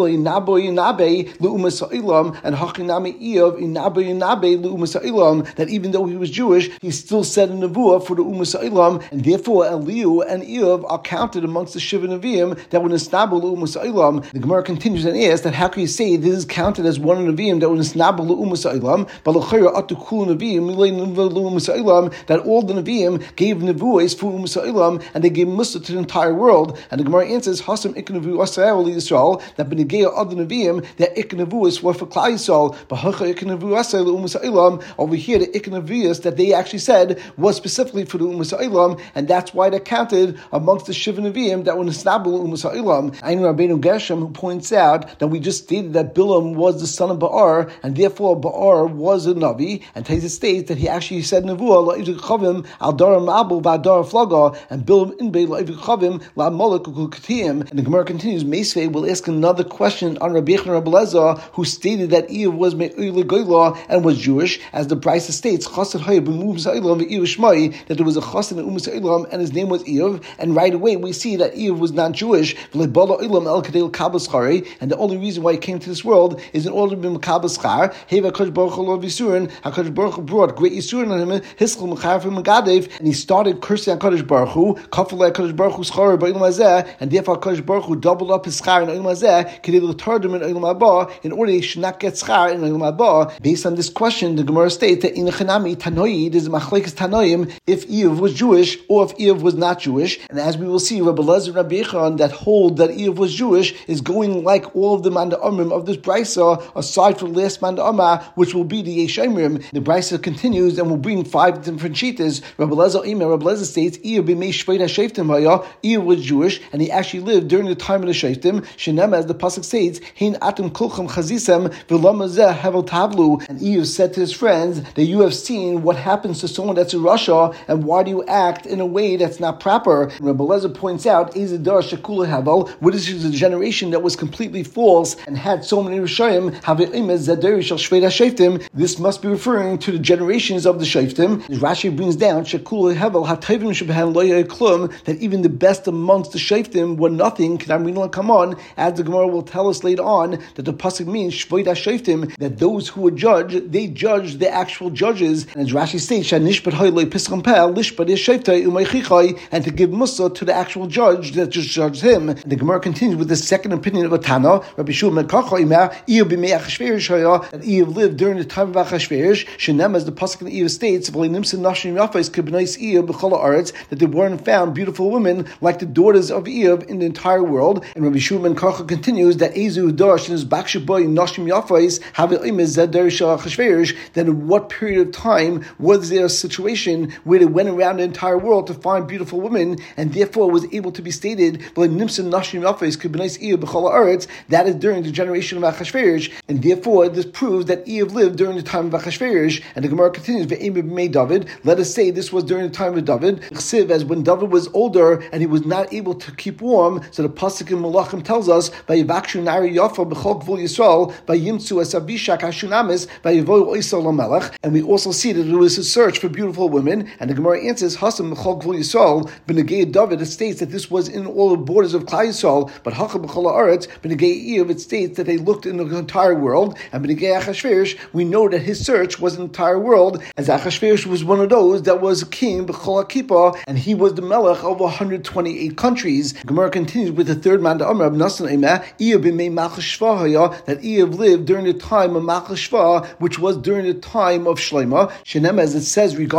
that even though he was Jewish, he still said a nevuah for the Umas Olam, and therefore Eliyahu and Eov are counted amongst the Shiva Nevi'im that were nisnabel Umas Olam. The Gemara continues and asks that how can you say this is counted as one Nevi'im that were nisnabel Umas Olam, but l'chayra atu kul Nevi'im Umas Olam, that all the Nevi'im gave nevuahs for Umas Olam and they gave mussar to the entire world. And the Gemara answers Hasam iknevu Asrael Yisrael, that b'negei other Nevi'im that iknevuahs were for Klal Yisrael, but hacha iknevu Asrael Umas Olam. Over here the iknevuahs that they actually said was specifically for the Umas Olam, and that's why they're counted amongst the Shiva Nevi'im that were nisnabel Umas Olam. Ein Rabbeinu Gershom, who points out that we just stated that Bilam was the son of Ba'ar, and therefore Ba'ar was a Navi, and Taisa states that he actually said nevuah la'ivik chavim al dara ma'abu va'dara flaga, and Bilam inbei la'ivik chavim la'malak ukutiyim. And the Gemara continues, Meisvei will ask another question on Rabbi Yechon Rabbi Elazar, who stated that Eov was me'il goyla and was Jewish, as the Brisa states chassid hayah b'muv sa'ilam ve'Eov shmai, that there was a chassid in Umas Sa'ilam and his name was Eov, and right away we see that Eov was not Jewish, and the only reason why he came to this world is in order to be Makabel Schar. HaKadosh Baruch Hu lo Yisurin, HaKadosh Baruch Hu brought great Yisurin on him, Hiskal Mechar from Megadev, and he started cursing HaKadosh Baruch Hu, Kafalei HaKadosh Baruch Hu Schar Ba'ilum Hazeh, and therefore HaKadosh Baruch Hu doubled up his Schar in Ilum Hazeh, Kedei L'Tardim in Ilum Haba, in order he should not get Schar in Ilum Haba. Based on this question, the Gemara states that in Chanami Tanoi, there's a Machlekes Tanoim, if Eov was Jewish or if Eov was not Jewish. And as we will see, Rabbi Elazar and Rabbi Yechon that hold that Eov was Jewish is going like all of the Manda Amrim of this Brisa, aside from the last Manda Amah, which will be the Yeshayimrim. The Brisa continues and will bring 5 different cheetahs. Rabbi Elazar states Eov b'mei Shveit HaShoftim haya. Eov was Jewish and he actually lived during the time of the Shoftim. Shenem, as the pasuk states, Hein atem kulchem chazisem v'lama zeh hevel tavlu. And Eov said to his friends that you have seen what happens to someone that's in Russia, and why do you act in a way that's not proper? Rabbi Elazar points out, Ezadar Shakula Havel, what is a generation that was completely false and had so many Rishayim, this must be referring to the generations of the Shoftim. Rashi brings down Shakula Havel, that even the best amongst the Shoftim were nothing. Come on, as the Gemara will tell us later on, that the pasuk means Shveit HaShoftim, that those who would judge, they judge the actual judges. And as Rashi states, and to give mussar to the actual judge that just judged him. And the Gemara continues with the second opinion of a Tana, Rabbi Shmuel that Eov lived during the time of Achashverosh. Shenem, as the pasuk in Eov states, that there weren't found beautiful women like the daughters of Eov in the entire world. And Rabbi Shmuel Karcha continues that Ezu Darsh is Bakshaboy Nashim Yafais have Achashverosh. Then in what period of time was there a situation where they went around the entire world to find beautiful women, and therefore was able to be stated that is during the generation of Achashverosh, and therefore this proves that Eov lived during the time of Achashverosh. And the Gemara continues, David, let us say this was during the time of David, as when David was older and he was not able to keep warm. So the pasuk in Malachim tells us, and we also see that there was a search for beautiful women, and the Gemara answers, Hasam B'chol Gvul Yisrael, B'negei David, it states that this was in all the borders of Klal Yisrael, but Hakam B'chol Haaretz, B'negei Eov, it states that they looked in the entire world, and B'negei Achashverosh, we know that his search was in the entire world, as Achashverosh was one of those that was a king, B'chol HaKippah, and he was the melech of 128 countries. The Gemara continues with the third man, the Amr of Nasan Eimah, Eov b'mei Malchus Shva haya, that Eov lived during the time of Malchus Shva, which was during the time of Shlomo. Shenem, as it says regarding the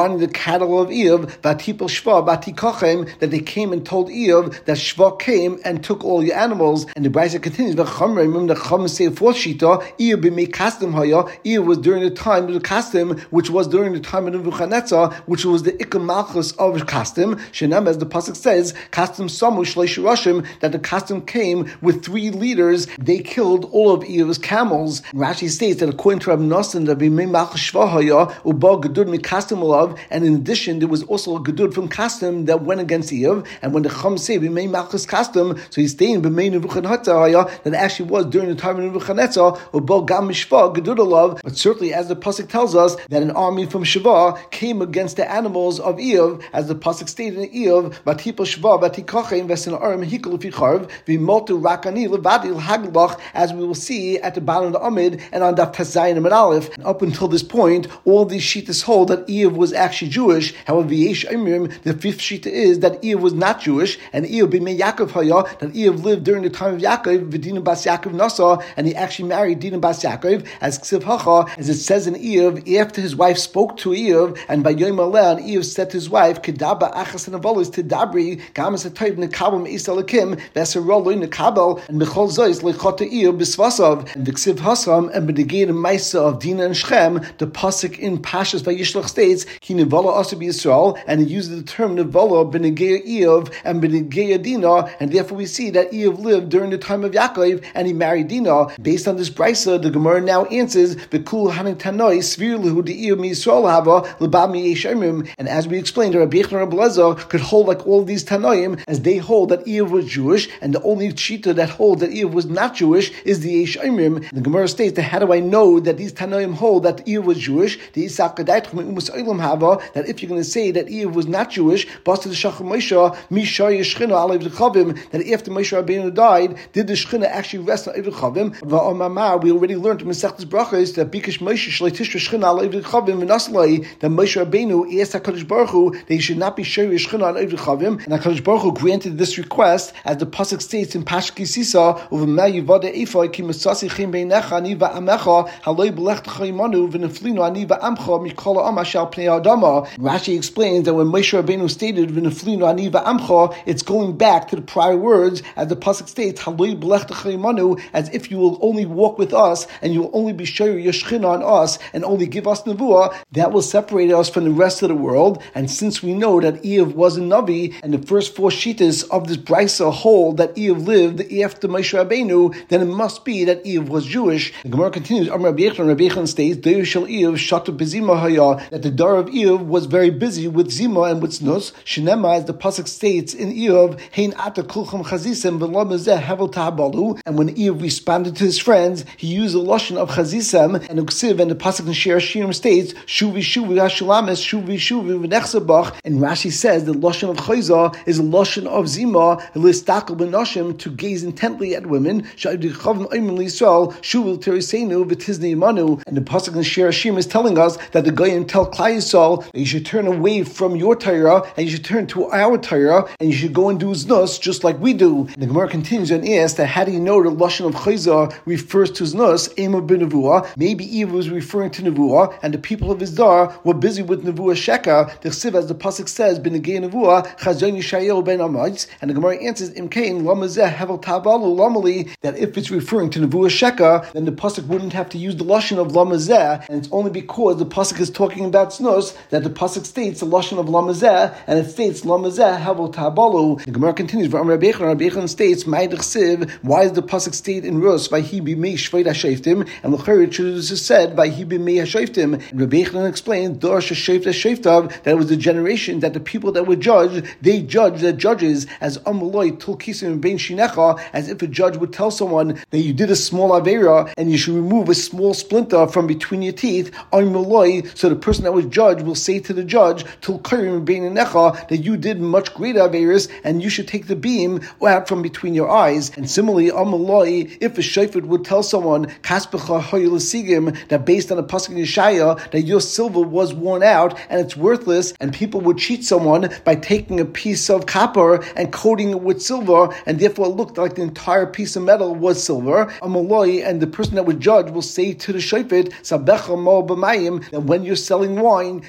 cattle of Eiv, Vatipel Shva, Vatikachem, that they came and told Eiv that Shva came and took all your animals. And the Brisa continues, remember the Chum say fourth Shita, Eiv b'mei Kasdim haya, Eiv was during the time of the Kasdim, which was during the time of Nebuchadnezzar, which was the Ikam Malchus of Kasdim. Shenam, as the pasuk says, Kasdim Samu Shleish Roshim, that the Kasdim came with 3 leaders. They killed all of Eiv's camels. And Rashi states that according to Rabbi Nosson, that b'mei Malchus Shva haya uba gedud mikasdim olav, and in addition there was also a gedud from Kasdim that went against Eiv. And when the Chum say b'mei Malchus Kasdim, so he's saying b'mei Nebuchadnezzar haya, that actually was during the time of Nebuchadnezzar uba gam mishva gedud olav. But certainly, as the pasuk tells us, that an army from Shva came against the animals of Eiv, as the pasuk stated in Eiv, Vatipel Shva, Vatikachem, Vesin Arim, Hikol Ficharv, Vimotu Rakani, Levadil Haglach, as we will see at the bottom of the Amid and on Daf Tazayim and Aleph. And up until this point, all these shittas hold that Eiv was actually Jewish. However, Yesh Imrim, the 5th shita is that Eiv was not Jewish, and Eiv b'mei Yaakov haya, that Eiv lived during the time of Yaakov, V'dina bas Yaakov Nasa, and he actually married Dina bas Yaakov, as Ksiv Hacha, as it says in Eiv, after his wife spoke to Eiv, and by Yom Aleh, and Eiv said to his wife, Kedaba achas and avolis Tidabri, Gamas Atoiv Nekabel Isalakim, Veserolo Nekabel, and Michol Zois Lechota Eiv Bisvasav, and the Ksiv Hasam, and Benegir Maisa of Dina and Shechem, the pasuk in Pashas Vayishlach states, Ki Nevala Asabi Yisrael, and he uses the term Nevala, Benegir Eiv, and Benegir Dina, and therefore we see that Eiv lived during the time of Yaakov, and he married Dina. Based on this brisa, the Gemara now answers, V'kul Hanin Tanoi, Svir Lehu De Eiv Mi Yisrael Hava, Lebam Mi Yeshemim, and as we explained, Rabbi Yechon and Rabbi Lezer could hold like all these Tanoim, as they hold that Eiv was Jewish, and the only Shita that hold that Eiv was not Jewish is the Yeshemim. The Gemara states that how do I know that these Tanoim hold that Eiv was Jewish? The Isak Gadaytchum Umus Olam Hava, that if you're going to say that Eiv was not Jewish, Basta the Shachar Moshe, Misha Yeshchina Alev the Chavim, that after Moshe Rabbeinu died, did the Shechina actually rest on Eiv the Chavim? Va'omamar, we already learned from Masechtas Brachos that Bikash Moshe Shlei Tishra Shechina Alev the Chavim v'Naslai, that Moshe Rabbeinu asked HaKadosh Baruch Hu that he should not be Shei Yeshchina on Eiv the Chavim, and HaKadosh Baruch Hu granted this request, as the pasuk states in Pashki Sisa, Uv'mei Yivada Ephai Ki Masasi Chim Beinecha Ani va'amecha Haloi B'lechtecha Imanu v'Neflinu Ani va'amcha Mikol Ha'am Ashal Pnei Adama. Rashi explains that when Moshe Rabbeinu stated v'Neflinu Ani va'amcha, it's going back to the prior words, as the pasuk states Haloi B'lechtecha Imanu, as if you will only walk with us and you will only be Shei Yeshchina on us and only give us nevuah, that will separate us from the rest of the world. And since we know that Eiv was a Navi, and the first 4 shittas of this brisa hold that Eiv lived after Moshe Rabbeinu, then it must be that Eiv was Jewish. The Gemara continues, Rabbi Yechon states, Deir Shel Eiv Shata B'Zima Haya, that the Dar of Eiv was very busy with Zima and with Snus. Shenema, as the pasuk states in Eiv, Hein Ata Kulcham Chazisem V'Lo Mezeh Hevel Ta'abalu, and when Eiv responded to his friends, he used a lashon of Chazisem, and Uksiv, and the pasuk in Shir Shirim states, Shuvi Shuvi Hashulames Shuvi Shuvi V'Nechzabach, and Rashi says the lashon of Chayza is a lashon of Zima, Listakel B'Noshim, to gaze intently at women, Sha'idichavim Oymen L'Yisrael, Shuvil Terisenu V'Tizni Imanu, and the pasuk in Shir Shirim is telling us that the Goyim tell Klal Yisrael that you should turn away from your Torah, and you should turn to our Torah, and you should go and do Znus just like we do. And the Gemara continues and asks that how do you know the lashon of Chayza refers to Znus, Ema B'Nevuah? Maybe Eiv was referring to Nevuah, and the people of his dar were busy with Nevuah Sheka. The Chsiv, as the pasuk says, B'Negei Nevuah, Chazon Yishayahu Ben Amayz, and the Gemara answers, Imkein Lamazeh Hevel Tabalu Lamali, that if it's referring to Nevuah Sheka, then the pasuk wouldn't have to use the lashon of Lamazeh, and it's only because the pasuk is talking about Snus that the pasuk states the lashon of Lamazeh, and it states Lamazeh Hevel Tabalu. The Gemara continues, Rabbi Yechon states, Ma'id Chsiv, why is the pasuk state in Rus, Vayhi B'mei Shveit HaShoftim, and L'chayr it should have said, Vayhi B'mei HaShoftim. And Rabbi Yechon explained, Dor Sheshoft HaShoftav, that it was the generation that the people that were judged, they judged the judges as Amaloi Tul Kisim Ben Shinecha, as if a judge would tell someone that you did a small avera and you should remove a small splinter from between your teeth, Amaloi, so the person that was judged will say to the judge, Tul Kirim Ben Necha, that you did much greater averas and you should take the beam out from between your eyes. And similarly, Amaloi, if a shofet would tell someone, Kaspecha Hoyelasigim, that based on the pasuk in Yeshaya, that your silver was worn out and it's worthless, and people would cheat someone by taking a piece of copper and coating it with silver, and therefore it looked like the entire piece of metal was silver. Amaloi, and the person that was judged will say to the shofet, Sabecha Mo B'mayim, that when you're selling wine, you actually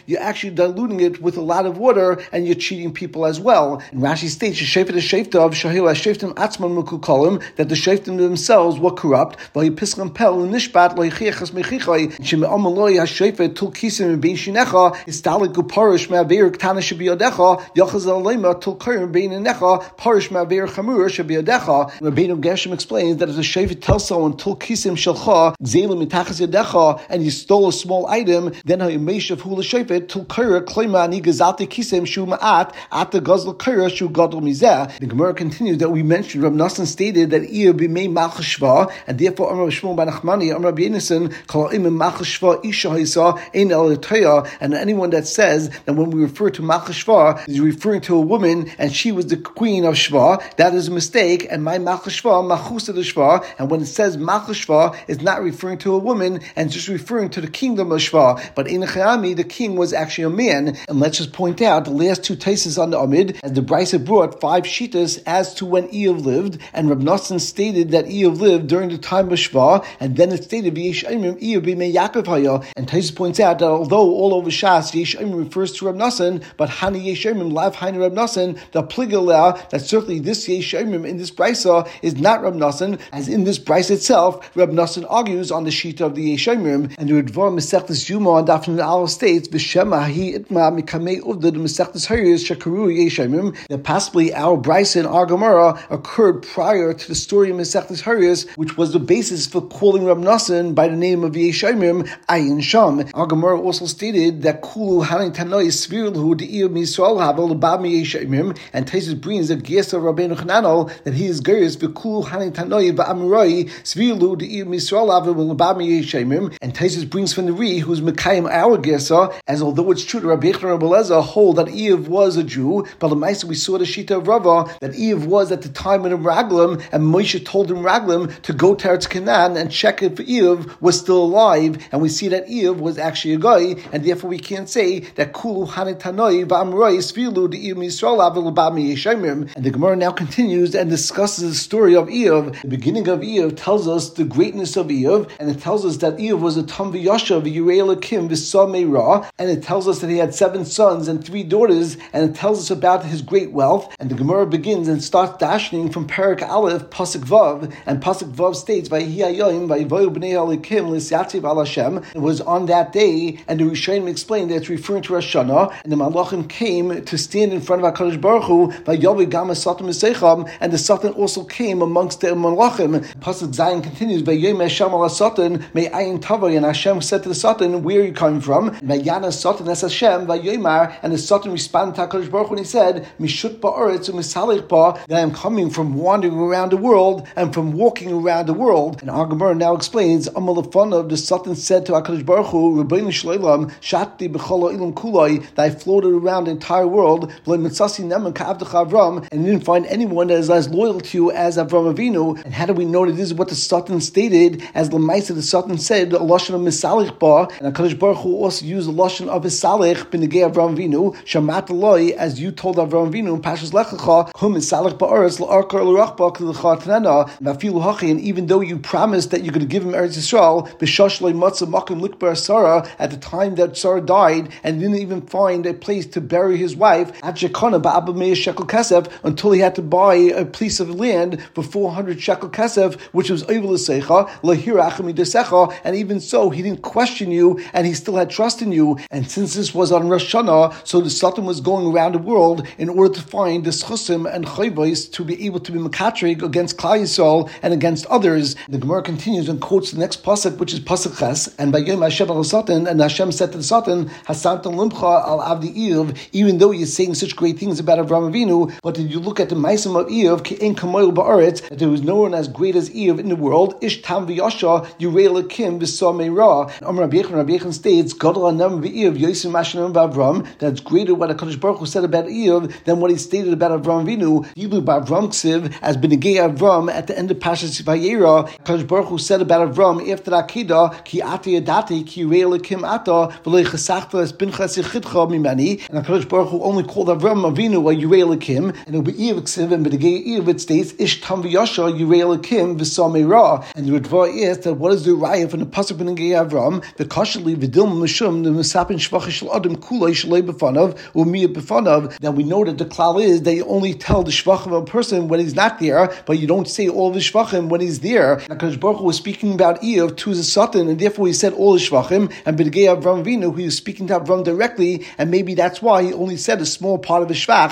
actually diluting it with a lot of water, and you're cheating people as well. And Rashi states, that the shoftim themselves were corrupt. Rabbeinu Gershom explains that if the shofet tells someone tul kisim shelcha gzelim mitachas yadecha, and you stole a small item, then ha'imeshav hu l'shofet tul kira klema ani gazalti kisim shu ma'at at the gazal kira shu gadol mizeh. The Gemara continues that we mentioned Rab Nassan stated that Iyov b'mei malchus shva, and therefore Amar Shmuel ben Nachmani, Amar Rabbi Yonasan, kol im malchus shva isha ha'isa ein el l'toya, and anyone that says that when we refer to malchus shva is referring to a woman and she was the queen of shva, that is a mistake. And my malchus shva machusa de shva, and when it says malchus shva, it's not referring to a woman and just referring to the kingdom of shva. But in Chayami, the king was actually a man. And let's just point out the last two taises on the Amid, as the Brisa brought 5 shitas as to when Iyov lived, and Rab Nassan stated that Iyov lived during the time of shva, and then it stated V'yesh Omrim Iyov b'mei Yaakov haya. And Taisus points out that although all over Shas Yesh Omrim refers to Rab Nassan, but Hani Yesh Omrim Lav Hani Rab Nassan, the Pligalah, that certainly this Yesh Omrim in this Brisa is not Rab Nassan, as in this Brisa itself, Rab Nassan argues on the sheet of the Yesh Omrim, and the Ridvar Masechtas Yuma on Daf Nun Aleph states B'Shema Hi Itma Mikamei Uvda the Masechtas Haryos Shekaru Yesh Omrim, that possibly our Brisa and our Gemara occurred prior to the story of Masechtas Haryos, which was the basis for calling Rab Nassan by the name of Yesh Omrim Ayin Sham. Our Gemara also stated that Kulu Hanin Tanoi Svirulhu De'iyah Misrael Havel Bab Yesh Omrim, and Taisus brings the Ges of Rabbeinu Chananel that he is Geras V'Kulu Hanin Tanoi V'Amirai Svirulhu De'iyah Misrael Havel Bab Yesh Omrim, and Taisus brings from the Ri, who's Mekayim our Gesa, as although it's true that Rabbi Yechon and Rabbi Elazar hold that Iyov was a Jew, but the Maisa we saw the Shita of Rava that Iyov was at the time in Raglim, and Moshe told him Raglim to go to Eretz Canaan and check if Iyov was still alive, and we see that Iyov was actually a guy, and therefore we can't say that Kulu Hanin Tanoi V'Amirai Svirulhu De'iyah Misrael Havel Bab Yesh Omrim. And the Gemara now continues and discusses the story of Iyov. The beginning of Iyov tells us the greatness of Iyov, and it tells us that Iyov was a Tam V'Yasha V'Yirei Elokim V'Samei Ra, and it tells us that he had 7 sons and 3 daughters, and it tells us about his great wealth. And the Gemara begins and starts dashing from Parak Aleph Pasuk Vav, and Pasuk Vav states Vayhi Hayoim Vayvoyu Bnei Elokim L'Syativ Al Hashem. It was on that day, and the Rishonim explained that it's referring to Rosh Hashanah, and the Malachim came to stand in front of HaKadosh Baruch Hu, Vayovi Gam Satan Mesecham, and the Satan also came amongst the Malachim. Pasuk Zayin continues, Vayom Hashem Al Satan, May Ayin Tavai, and Hashem said to the Satan, where are you coming from? Vayana Satan as Hashem, Vayomar, and the Satan responded to HaKadosh Baruch Hu, and he said, Mishut Ba'aretz U'Misalech Ba, that I am coming from wandering around the world, and from walking around the world. And our Gemara now explains, Amalafanav, the Satan said to HaKadosh Baruch Hu, Rabbeinu Shleilam, Shati B'chol Ilam Kulai, that I floated around the entire world, and didn't find anyone that is as loyal to you as Avram Avinu. And how do we know that this is what the Satan stated? As Lamaisa, the Satan said, a lashon of Misalech Ba, and HaKadosh Baruch Hu also used the lashon of Misalech b'negei Avram Avinu, Shamat Eloi, as you told Avram Avinu in Pashas Lech Lecha, Kum Misalech Ba'aretz l'Arkar l'Rachba k'lecha Tanena, Vafilu Hachi, and even though you promised that you're going to give him Eretz Yisrael, B'shosh Loi Matzah Makim Likbar Sarah, at the time that Sarah died, and didn't even find a place to bury his wife, at Shekana Ba'abba Meir Shekel Kesef, until he had to buy a piece of land for 400 Shekel Kesef, which was Ovel Secha, Lahirach Midasecha, and even so, he didn't question you, and he still had trust in you. And since this was on Rosh Hashanah, so the Satan was going around the world in order to find the Schusim and Chayvos to be able to be Makatrig against Klal Yisrael and against others. The Gemara continues and quotes the next pasuk, which is pasuk Ches, and by Yom Hashem al Satan, and Hashem said to the Satan, Hasantan Limcha al Avdi Iyov, even though you're saying such great things about Avraham Avinu, but did you look at the Maisim of Iyov, Ke'en Kamoil Ba'aretz, that there was no one as great as Iyov in the world, Ish Tam V'Yasha, Yirei Elokim V'Samei Ra. Amar Rabbi Yechon states, Gadol Anam V'Iyov, Yosim Mashanim V'Avram, that's greater what HaKadosh Baruch Hu said about Iyov than what he stated about Avraham Avinu. Yilu Ba'Avram Ksiv, as B'negei Avram, at the end of Pashas Vayera, HaKadosh Baruch Hu said about Avram, after Akida, Ki Ati Adati, Ki Yirei Elokim Ata, V'lei Chesachta Es Binchas Yichidcha Mimani, and HaKadosh Baruch Hu only called Avram Avinu a Yirei Elokim, and it will be Iyov Ksiv, and B'negei Iyov it states, Ish Tam V'Yasha, Yirei Elokim V'Samei Ra. And the Ridva is that what is the raya from the pasuk B'negei Avram, the Kashali V'dilm Mishum, the Mesapin Shvach Now we know that the klal is they only tell the shvachim of a person when he's not there, but you don't say all the shvachim when he's there. HaKadosh Baruch Hu was speaking about Eov to the Satan, and therefore he said all the shvachim, and B'negei Avram Avinu, he was speaking to Avram directly, and maybe that's why he only said a small part of the shvach,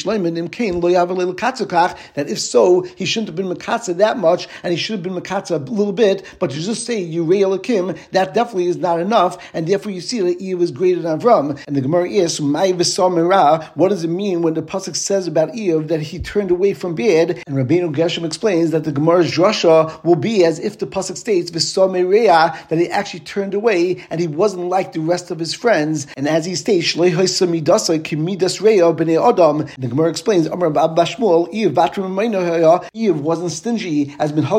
that if so, he shouldn't have been Mekatza that much, and he should have been Mekatza a little bit, but to just say Yirei Elokim, that definitely is not enough, and therefore you see that Eov is greater than Avram. And the Gemara is, what does it mean when the pasuk says about Eov that he turned away from bad? And Rabbeinu Gershom explains that the Gemara's drasha will be as if the pasuk states that he actually turned away and he wasn't like the rest of his friends. And as he states, the Gemara explains, Eov wasn't stingy as and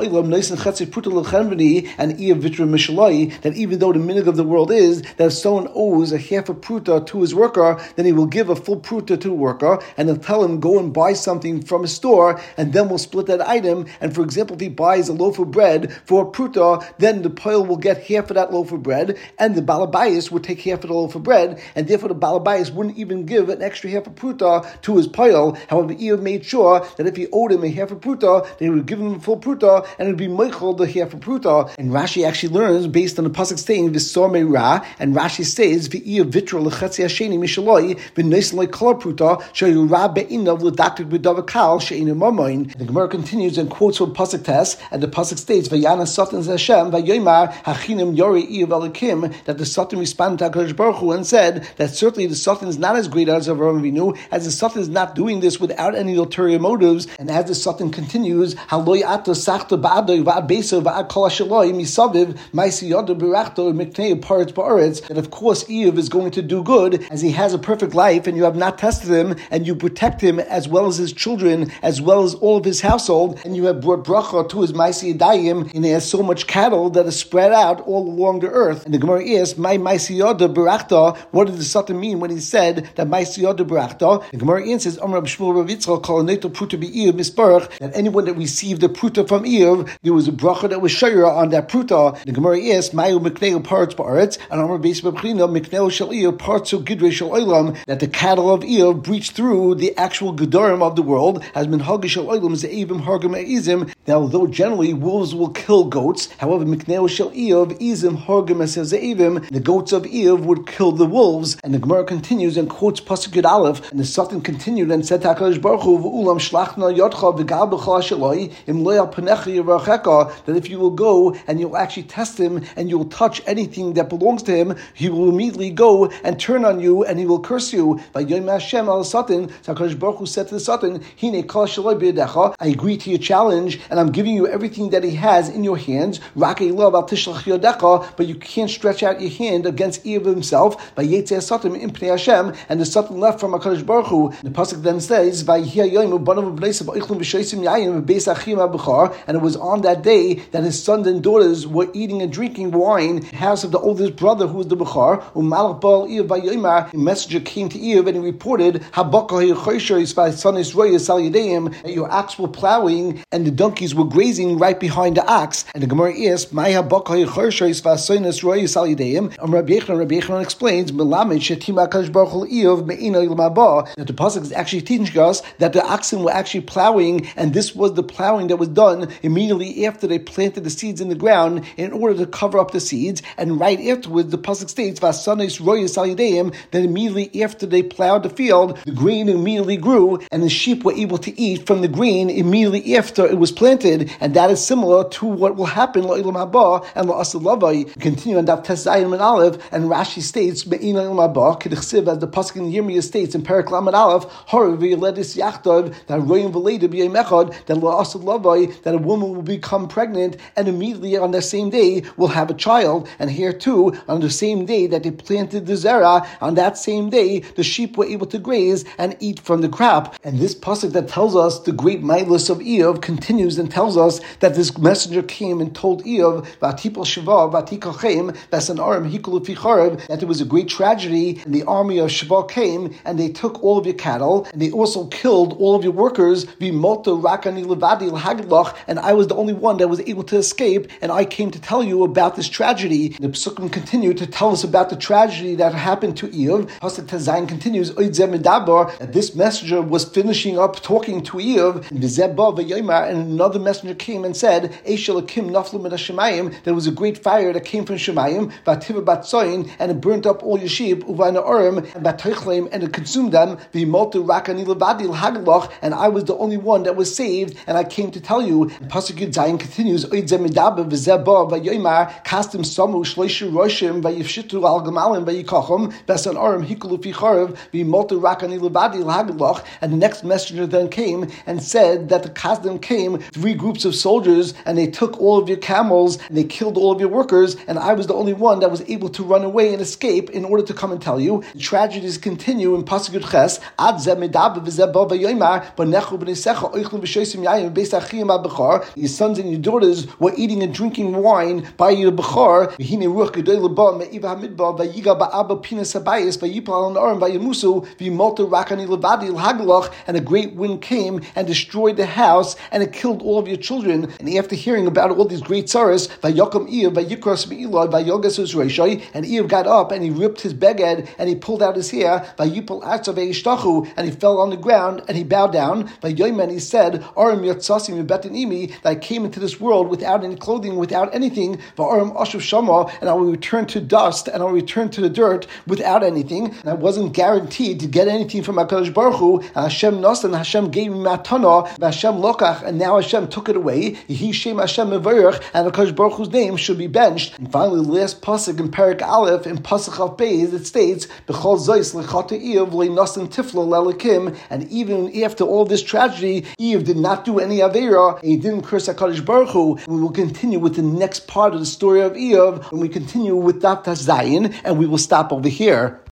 that even though the minig of the world is that if someone owes a half a pruta to his worker, then he will give a full pruta to the worker, and they'll tell him go and buy something from a store, and then we'll split that item. And for example, if he buys a loaf of bread for a pruta, then the poil will get half of that loaf of bread, and the balabayas would take half of the loaf of bread, and therefore the balabayas wouldn't even give an extra half a pruta to his poil. However, Eov made sure that if he owed him a half a pruta, they would give him a full pruta, and it would be meichel the half a pruta. And Rashi actually learns based on the pasuk saying v'sormei ra, and Rashi says v'Eov vitra lechetzi hasheni mishaloi v'neisen lekol pruta sheyura be'inav l'daktik b'davakal she'inu mamoin. The Gemara continues and quotes from pasuk tes, and the pasuk states v'yana satan Hashem v'yoymar hachinim yori Eov elikim, that the satan responded to HaKadosh Baruch Hu and said that certainly the satan is not as great as Avraham Avinu, as the satan is not doing this without any ulterior motives. And as the satan continues, haloy ato sachto ba'adoy va'ad beso va'ad kol hashaloi misaviv ma'isi yodo berachto miknei paretz ba'aretz, that of course Eov is going to do good as he has a perfect life, and you have not tested him, and you protect him as well as his children, as well as all of his household, and you have brought bracha to his ma'isi yadayim, and he has so much cattle that is spread out all along the earth. And the Gemara is, my ma'isi yodo berachta, what did the Satan mean when he said that ma'isi yodo berachta? The Gemara answers, Amar B'Shmuel Rav Yitzchak kol neto pruta be'Eov misparach, that anyone that received a pruta from Eov, there was a bracha that was shayra on that pruta. The Gemara is, mayu mikneu paretz ba'aretz, and Amar Beis B'China mikneu shel Eov paretzu gidrei shel olam, that the cattle of Eov breached through the actual gedarim of the world, as min hagish shel olam ze'evim hargam e'izim, that although generally wolves will kill goats, however mikneu shel Eov izim hargam ze'evim, the goats of Eov would kill the wolves. And the Gemara continues and quotes pasuk Yud Aleph, and the Satan continued and said to HaKadosh Baruch Hu, v'ulam shlachna yodcha v'gal b'chal shaloi im lo yal panecha yiracheka, that if you will go and you'll actually test him and you'll touch anything that belongs to him, he will immediately go and turn on you and he will curse you. By Yom Hashem al Satan, so HaKadosh Baruch Hu said to the Satan, Hine kol shaloi b'yedecha, I agree to your challenge and I'm giving you everything that he has in your hands. Rakei lo al tishlach yodecha, but you can't stretch out your hand against Eov himself. By Yetzei Satan in Pnei Hashem, and the Satan left from HaKadosh Baruch Hu. The pasuk then says, and it was on that day that his sons and daughters were eating and drinking wine in the house of the oldest brother, who was the Bechar. A messenger came to Eov and he reported that your ox were plowing and the donkeys were grazing right behind the ox. And the Gemara asks, Rabbi Yochanan explains that the pasuk is actually teaching us that the oxen were actually plowing, and this was the plowing that was done immediately after they planted the seeds in the ground in order to cover up the seeds. And right afterwards, the pasuk states, that immediately after they plowed the field, the grain immediately grew, and the sheep were able to eat from the grain immediately after it was planted. And that is similar to what will happen La'ilam Haba and La'asal Lavai. Continue on Daf Tes Zayin and Aleph, and Rashi states, Me'ina Ilam Haba, K'dichsiv, as the pasuk in Yirmiyah states in Perek Lamed Aleph, that a woman will become pregnant and immediately on the same day will have a child. And here too, on the same day that they planted the zera, on that same day the sheep were able to graze and eat from the crop. And this pasuk that tells us the great milas of Eov continues and tells us that this messenger came and told Eov that there was a great tragedy, and the army of Sheva came and they took all of your cattle, and they also killed all of your workers. And I was the only one that was able to escape, and I came to tell you about this tragedy. The Psukim continue to tell us about the tragedy that happened to Eov. Pasuk Tazayin continues, that this messenger was finishing up talking to Eov, and another messenger came and said, there was a great fire that came from Shemayim, and it burnt up all your sheep, and it consumed them, and I was the only one that was saved, and I came to tell you. And Pasuk Zayin continues, Kastim Samu Shleishu Roshim Vayifshitu Al Gamalim Vayikachim Besan Arim Hikulu Ficharev Vimoltu Rakani Levadi L'Hagelach. And the next messenger then came and said that the Kasdim came, 3 groups of soldiers, and they took all of your camels and they killed all of your workers, and I was the only one that was able to run away and escape in order to come and tell you. The tragedies continue in Pasuk Yud Ches, Ad Zeh Medab V'Zeh Bo V'Yoymar B'Nechu B'Nesecha Oichlum B'Shosim Yayim B'Beis Achiyim HaBechar. Your sons and your daughters were eating and drinking wine by your Bechar. V'Hine Ruach Gedol L'Ba Me'iva HaMidbar V'Yiga Ba'aba Pinas HaBayis V'Yipal Al Na'arim V'Yemusu V'Yimoltu Rakani Levadi L'Hagelach. And a great wind came and destroyed the house, and it killed all of your children. And after hearing about all these great sorrows, V'Yokom Eov V'Yikras Me'iloi V'Yogas Uzreishai, and Eov got up and he ripped his beged and he pulled out his hair, V'Yipal Atzav V'Yishtachu, and he fell on the ground and he bowed down. V'Yoyman, he said, Arim Yatzasim Betin Imi, that I came into this world without any clothing, without anything, V'Arim Ashuv Shama, and I will return to dust and I will return to the dirt without anything. And I wasn't guaranteed to get anything from HaKadosh Baruch Hu. And Hashem Nas, and Hashem gave me Matana, Hashem Lokach, and now Hashem took it away. Yehi Shem Hashem Mevarech, and HaKadosh Baruch Hu's name should be benched. And finally, the last pasuk in Perek Aleph, in Pasuk Chaf Beis, it states, B'chol Zois L'chata Eov Le'nasan Tiflo L'Elikim. And even after all this tragedy, Eov did not do any Aveira, and he didn't curse HaKadosh Baruch Hu. We will continue with the next part of the story of Eov, and we continue with Daf Zayin, and we will stop over here.